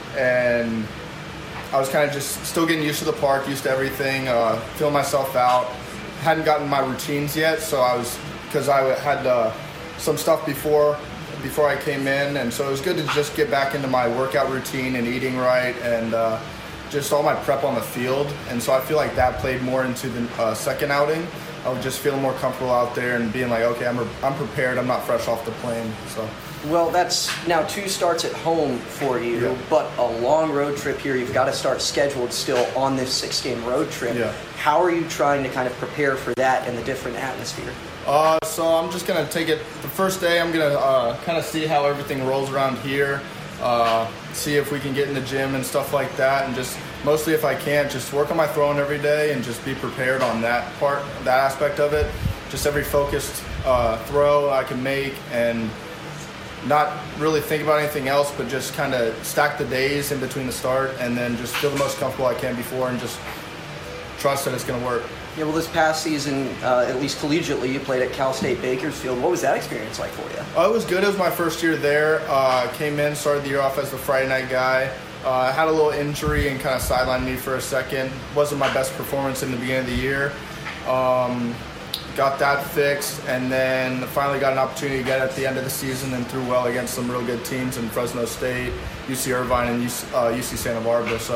and I was kind of just still getting used to the park, used to everything, uh, feeling myself out. Hadn't gotten my routines yet, so I was, because I had uh, some stuff before before I came in, and so it was good to just get back into my workout routine and eating right, and uh, just all my prep on the field. And so I feel like that played more into the uh, second outing. I was just feeling more comfortable out there and being like, okay, I'm, re- I'm prepared. I'm not fresh off the plane. So, well, that's now two starts at home for you, yeah. but a long road trip here. You've got to start scheduled still on this six-game road trip. Yeah. How are you trying to kind of prepare for that in the different atmosphere? Uh, so I'm just going to take it the first day. I'm going to uh, kind of see how everything rolls around here, uh, see if we can get in the gym and stuff like that, and just mostly if I can't, just work on my throwing every day and just be prepared on that part, that aspect of it. Just every focused uh, throw I can make and not really think about anything else, but just kind of stack the days in between the start and then just feel the most comfortable I can before and just trust that it's going to work. Yeah, well, this past season, uh, at least collegiately, you played at Cal State Bakersfield. What was that experience like for you? Uh, it was good. It was my first year there. Uh, came in, started the year off as the Friday night guy. Uh, had a little injury and kind of sidelined me for a second. Wasn't my best performance in the beginning of the year. Um, got that fixed, and then finally got an opportunity to get at the end of the season and threw well against some real good teams in Fresno State, U C Irvine, and U C, uh, U C Santa Barbara. So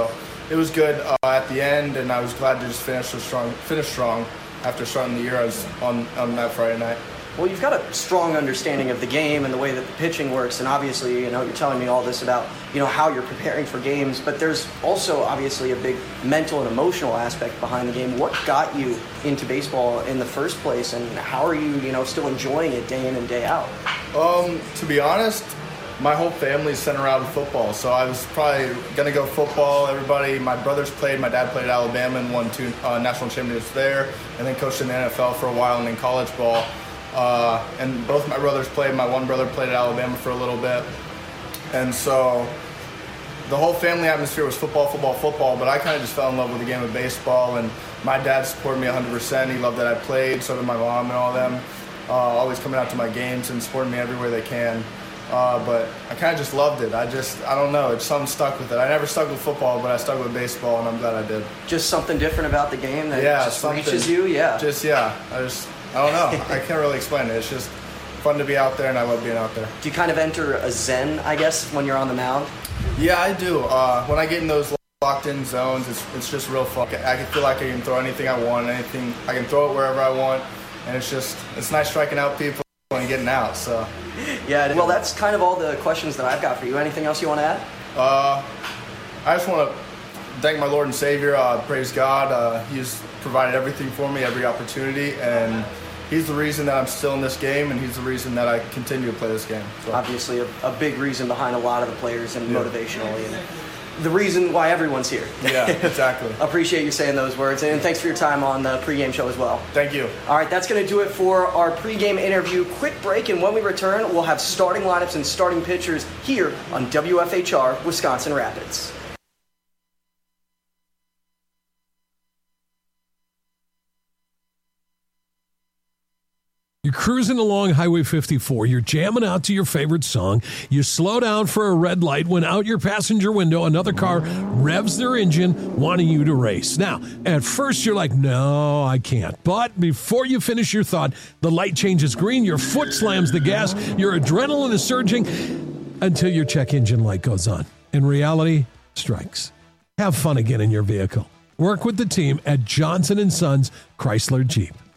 it was good uh, at the end, and I was glad to just finish so strong. Finish strong after starting the year. I was on on that Friday night. Well, you've got a strong understanding of the game and the way that the pitching works, and obviously, you know, you're telling me all this about, you know, how you're preparing for games, but there's also obviously a big mental and emotional aspect behind the game. What got you into baseball in the first place, and how are you, you know, still enjoying it day in and day out? Um, to be honest, my whole family's centered around football, so I was probably gonna go football. Everybody, my brothers played, my dad played at Alabama and won two uh, national championships there, and then coached in the N F L for a while and then college ball. Uh, and both my brothers played. My one brother played at Alabama for a little bit. And so the whole family atmosphere was football, football, football, but I kind of just fell in love with the game of baseball, and my dad supported me one hundred percent. He loved that I played, so did my mom and all them, uh, always coming out to my games and supporting me everywhere they can. Uh, but I kind of just loved it. I just, I don't know, it's something stuck with it. I never stuck with football, but I stuck with baseball, and I'm glad I did. Just something different about the game that yeah, just reaches you? Yeah. Just, yeah. I just... I don't know. I can't really explain it. It's just fun to be out there, and I love being out there. Do you kind of enter a zen, I guess, when you're on the mound? Yeah, I do. Uh, when I get in those locked-in zones, it's it's just real fun. I can feel like I can throw anything I want, anything. I can throw it wherever I want, and it's just it's nice striking out people and getting out. So. Yeah. Well, that's kind of all the questions that I've got for you. Anything else you want to add? Uh, I just want to thank my Lord and Savior. Uh, praise God. Uh, he's provided everything for me, every opportunity, and he's the reason that I'm still in this game, and he's the reason that I continue to play this game. So. Obviously, a, a big reason behind a lot of the players and yeah. motivationally, and the reason why everyone's here. Yeah, exactly. Appreciate you saying those words, and thanks for your time on the pregame show as well. Thank you. All right, that's going to do it for our pregame interview. Quick break, and when we return, we'll have starting lineups and starting pitchers here on W F H R Wisconsin Rapids. You're cruising along Highway fifty-four. You're jamming out to your favorite song. You slow down for a red light when out your passenger window, another car revs their engine, wanting you to race. Now, at first you're like, no, I can't. But before you finish your thought, the light changes green, your foot slams the gas, your adrenaline is surging until your check engine light goes on. And reality strikes. Have fun again in your vehicle. Work with the team at Johnson and Sons Chrysler Jeep.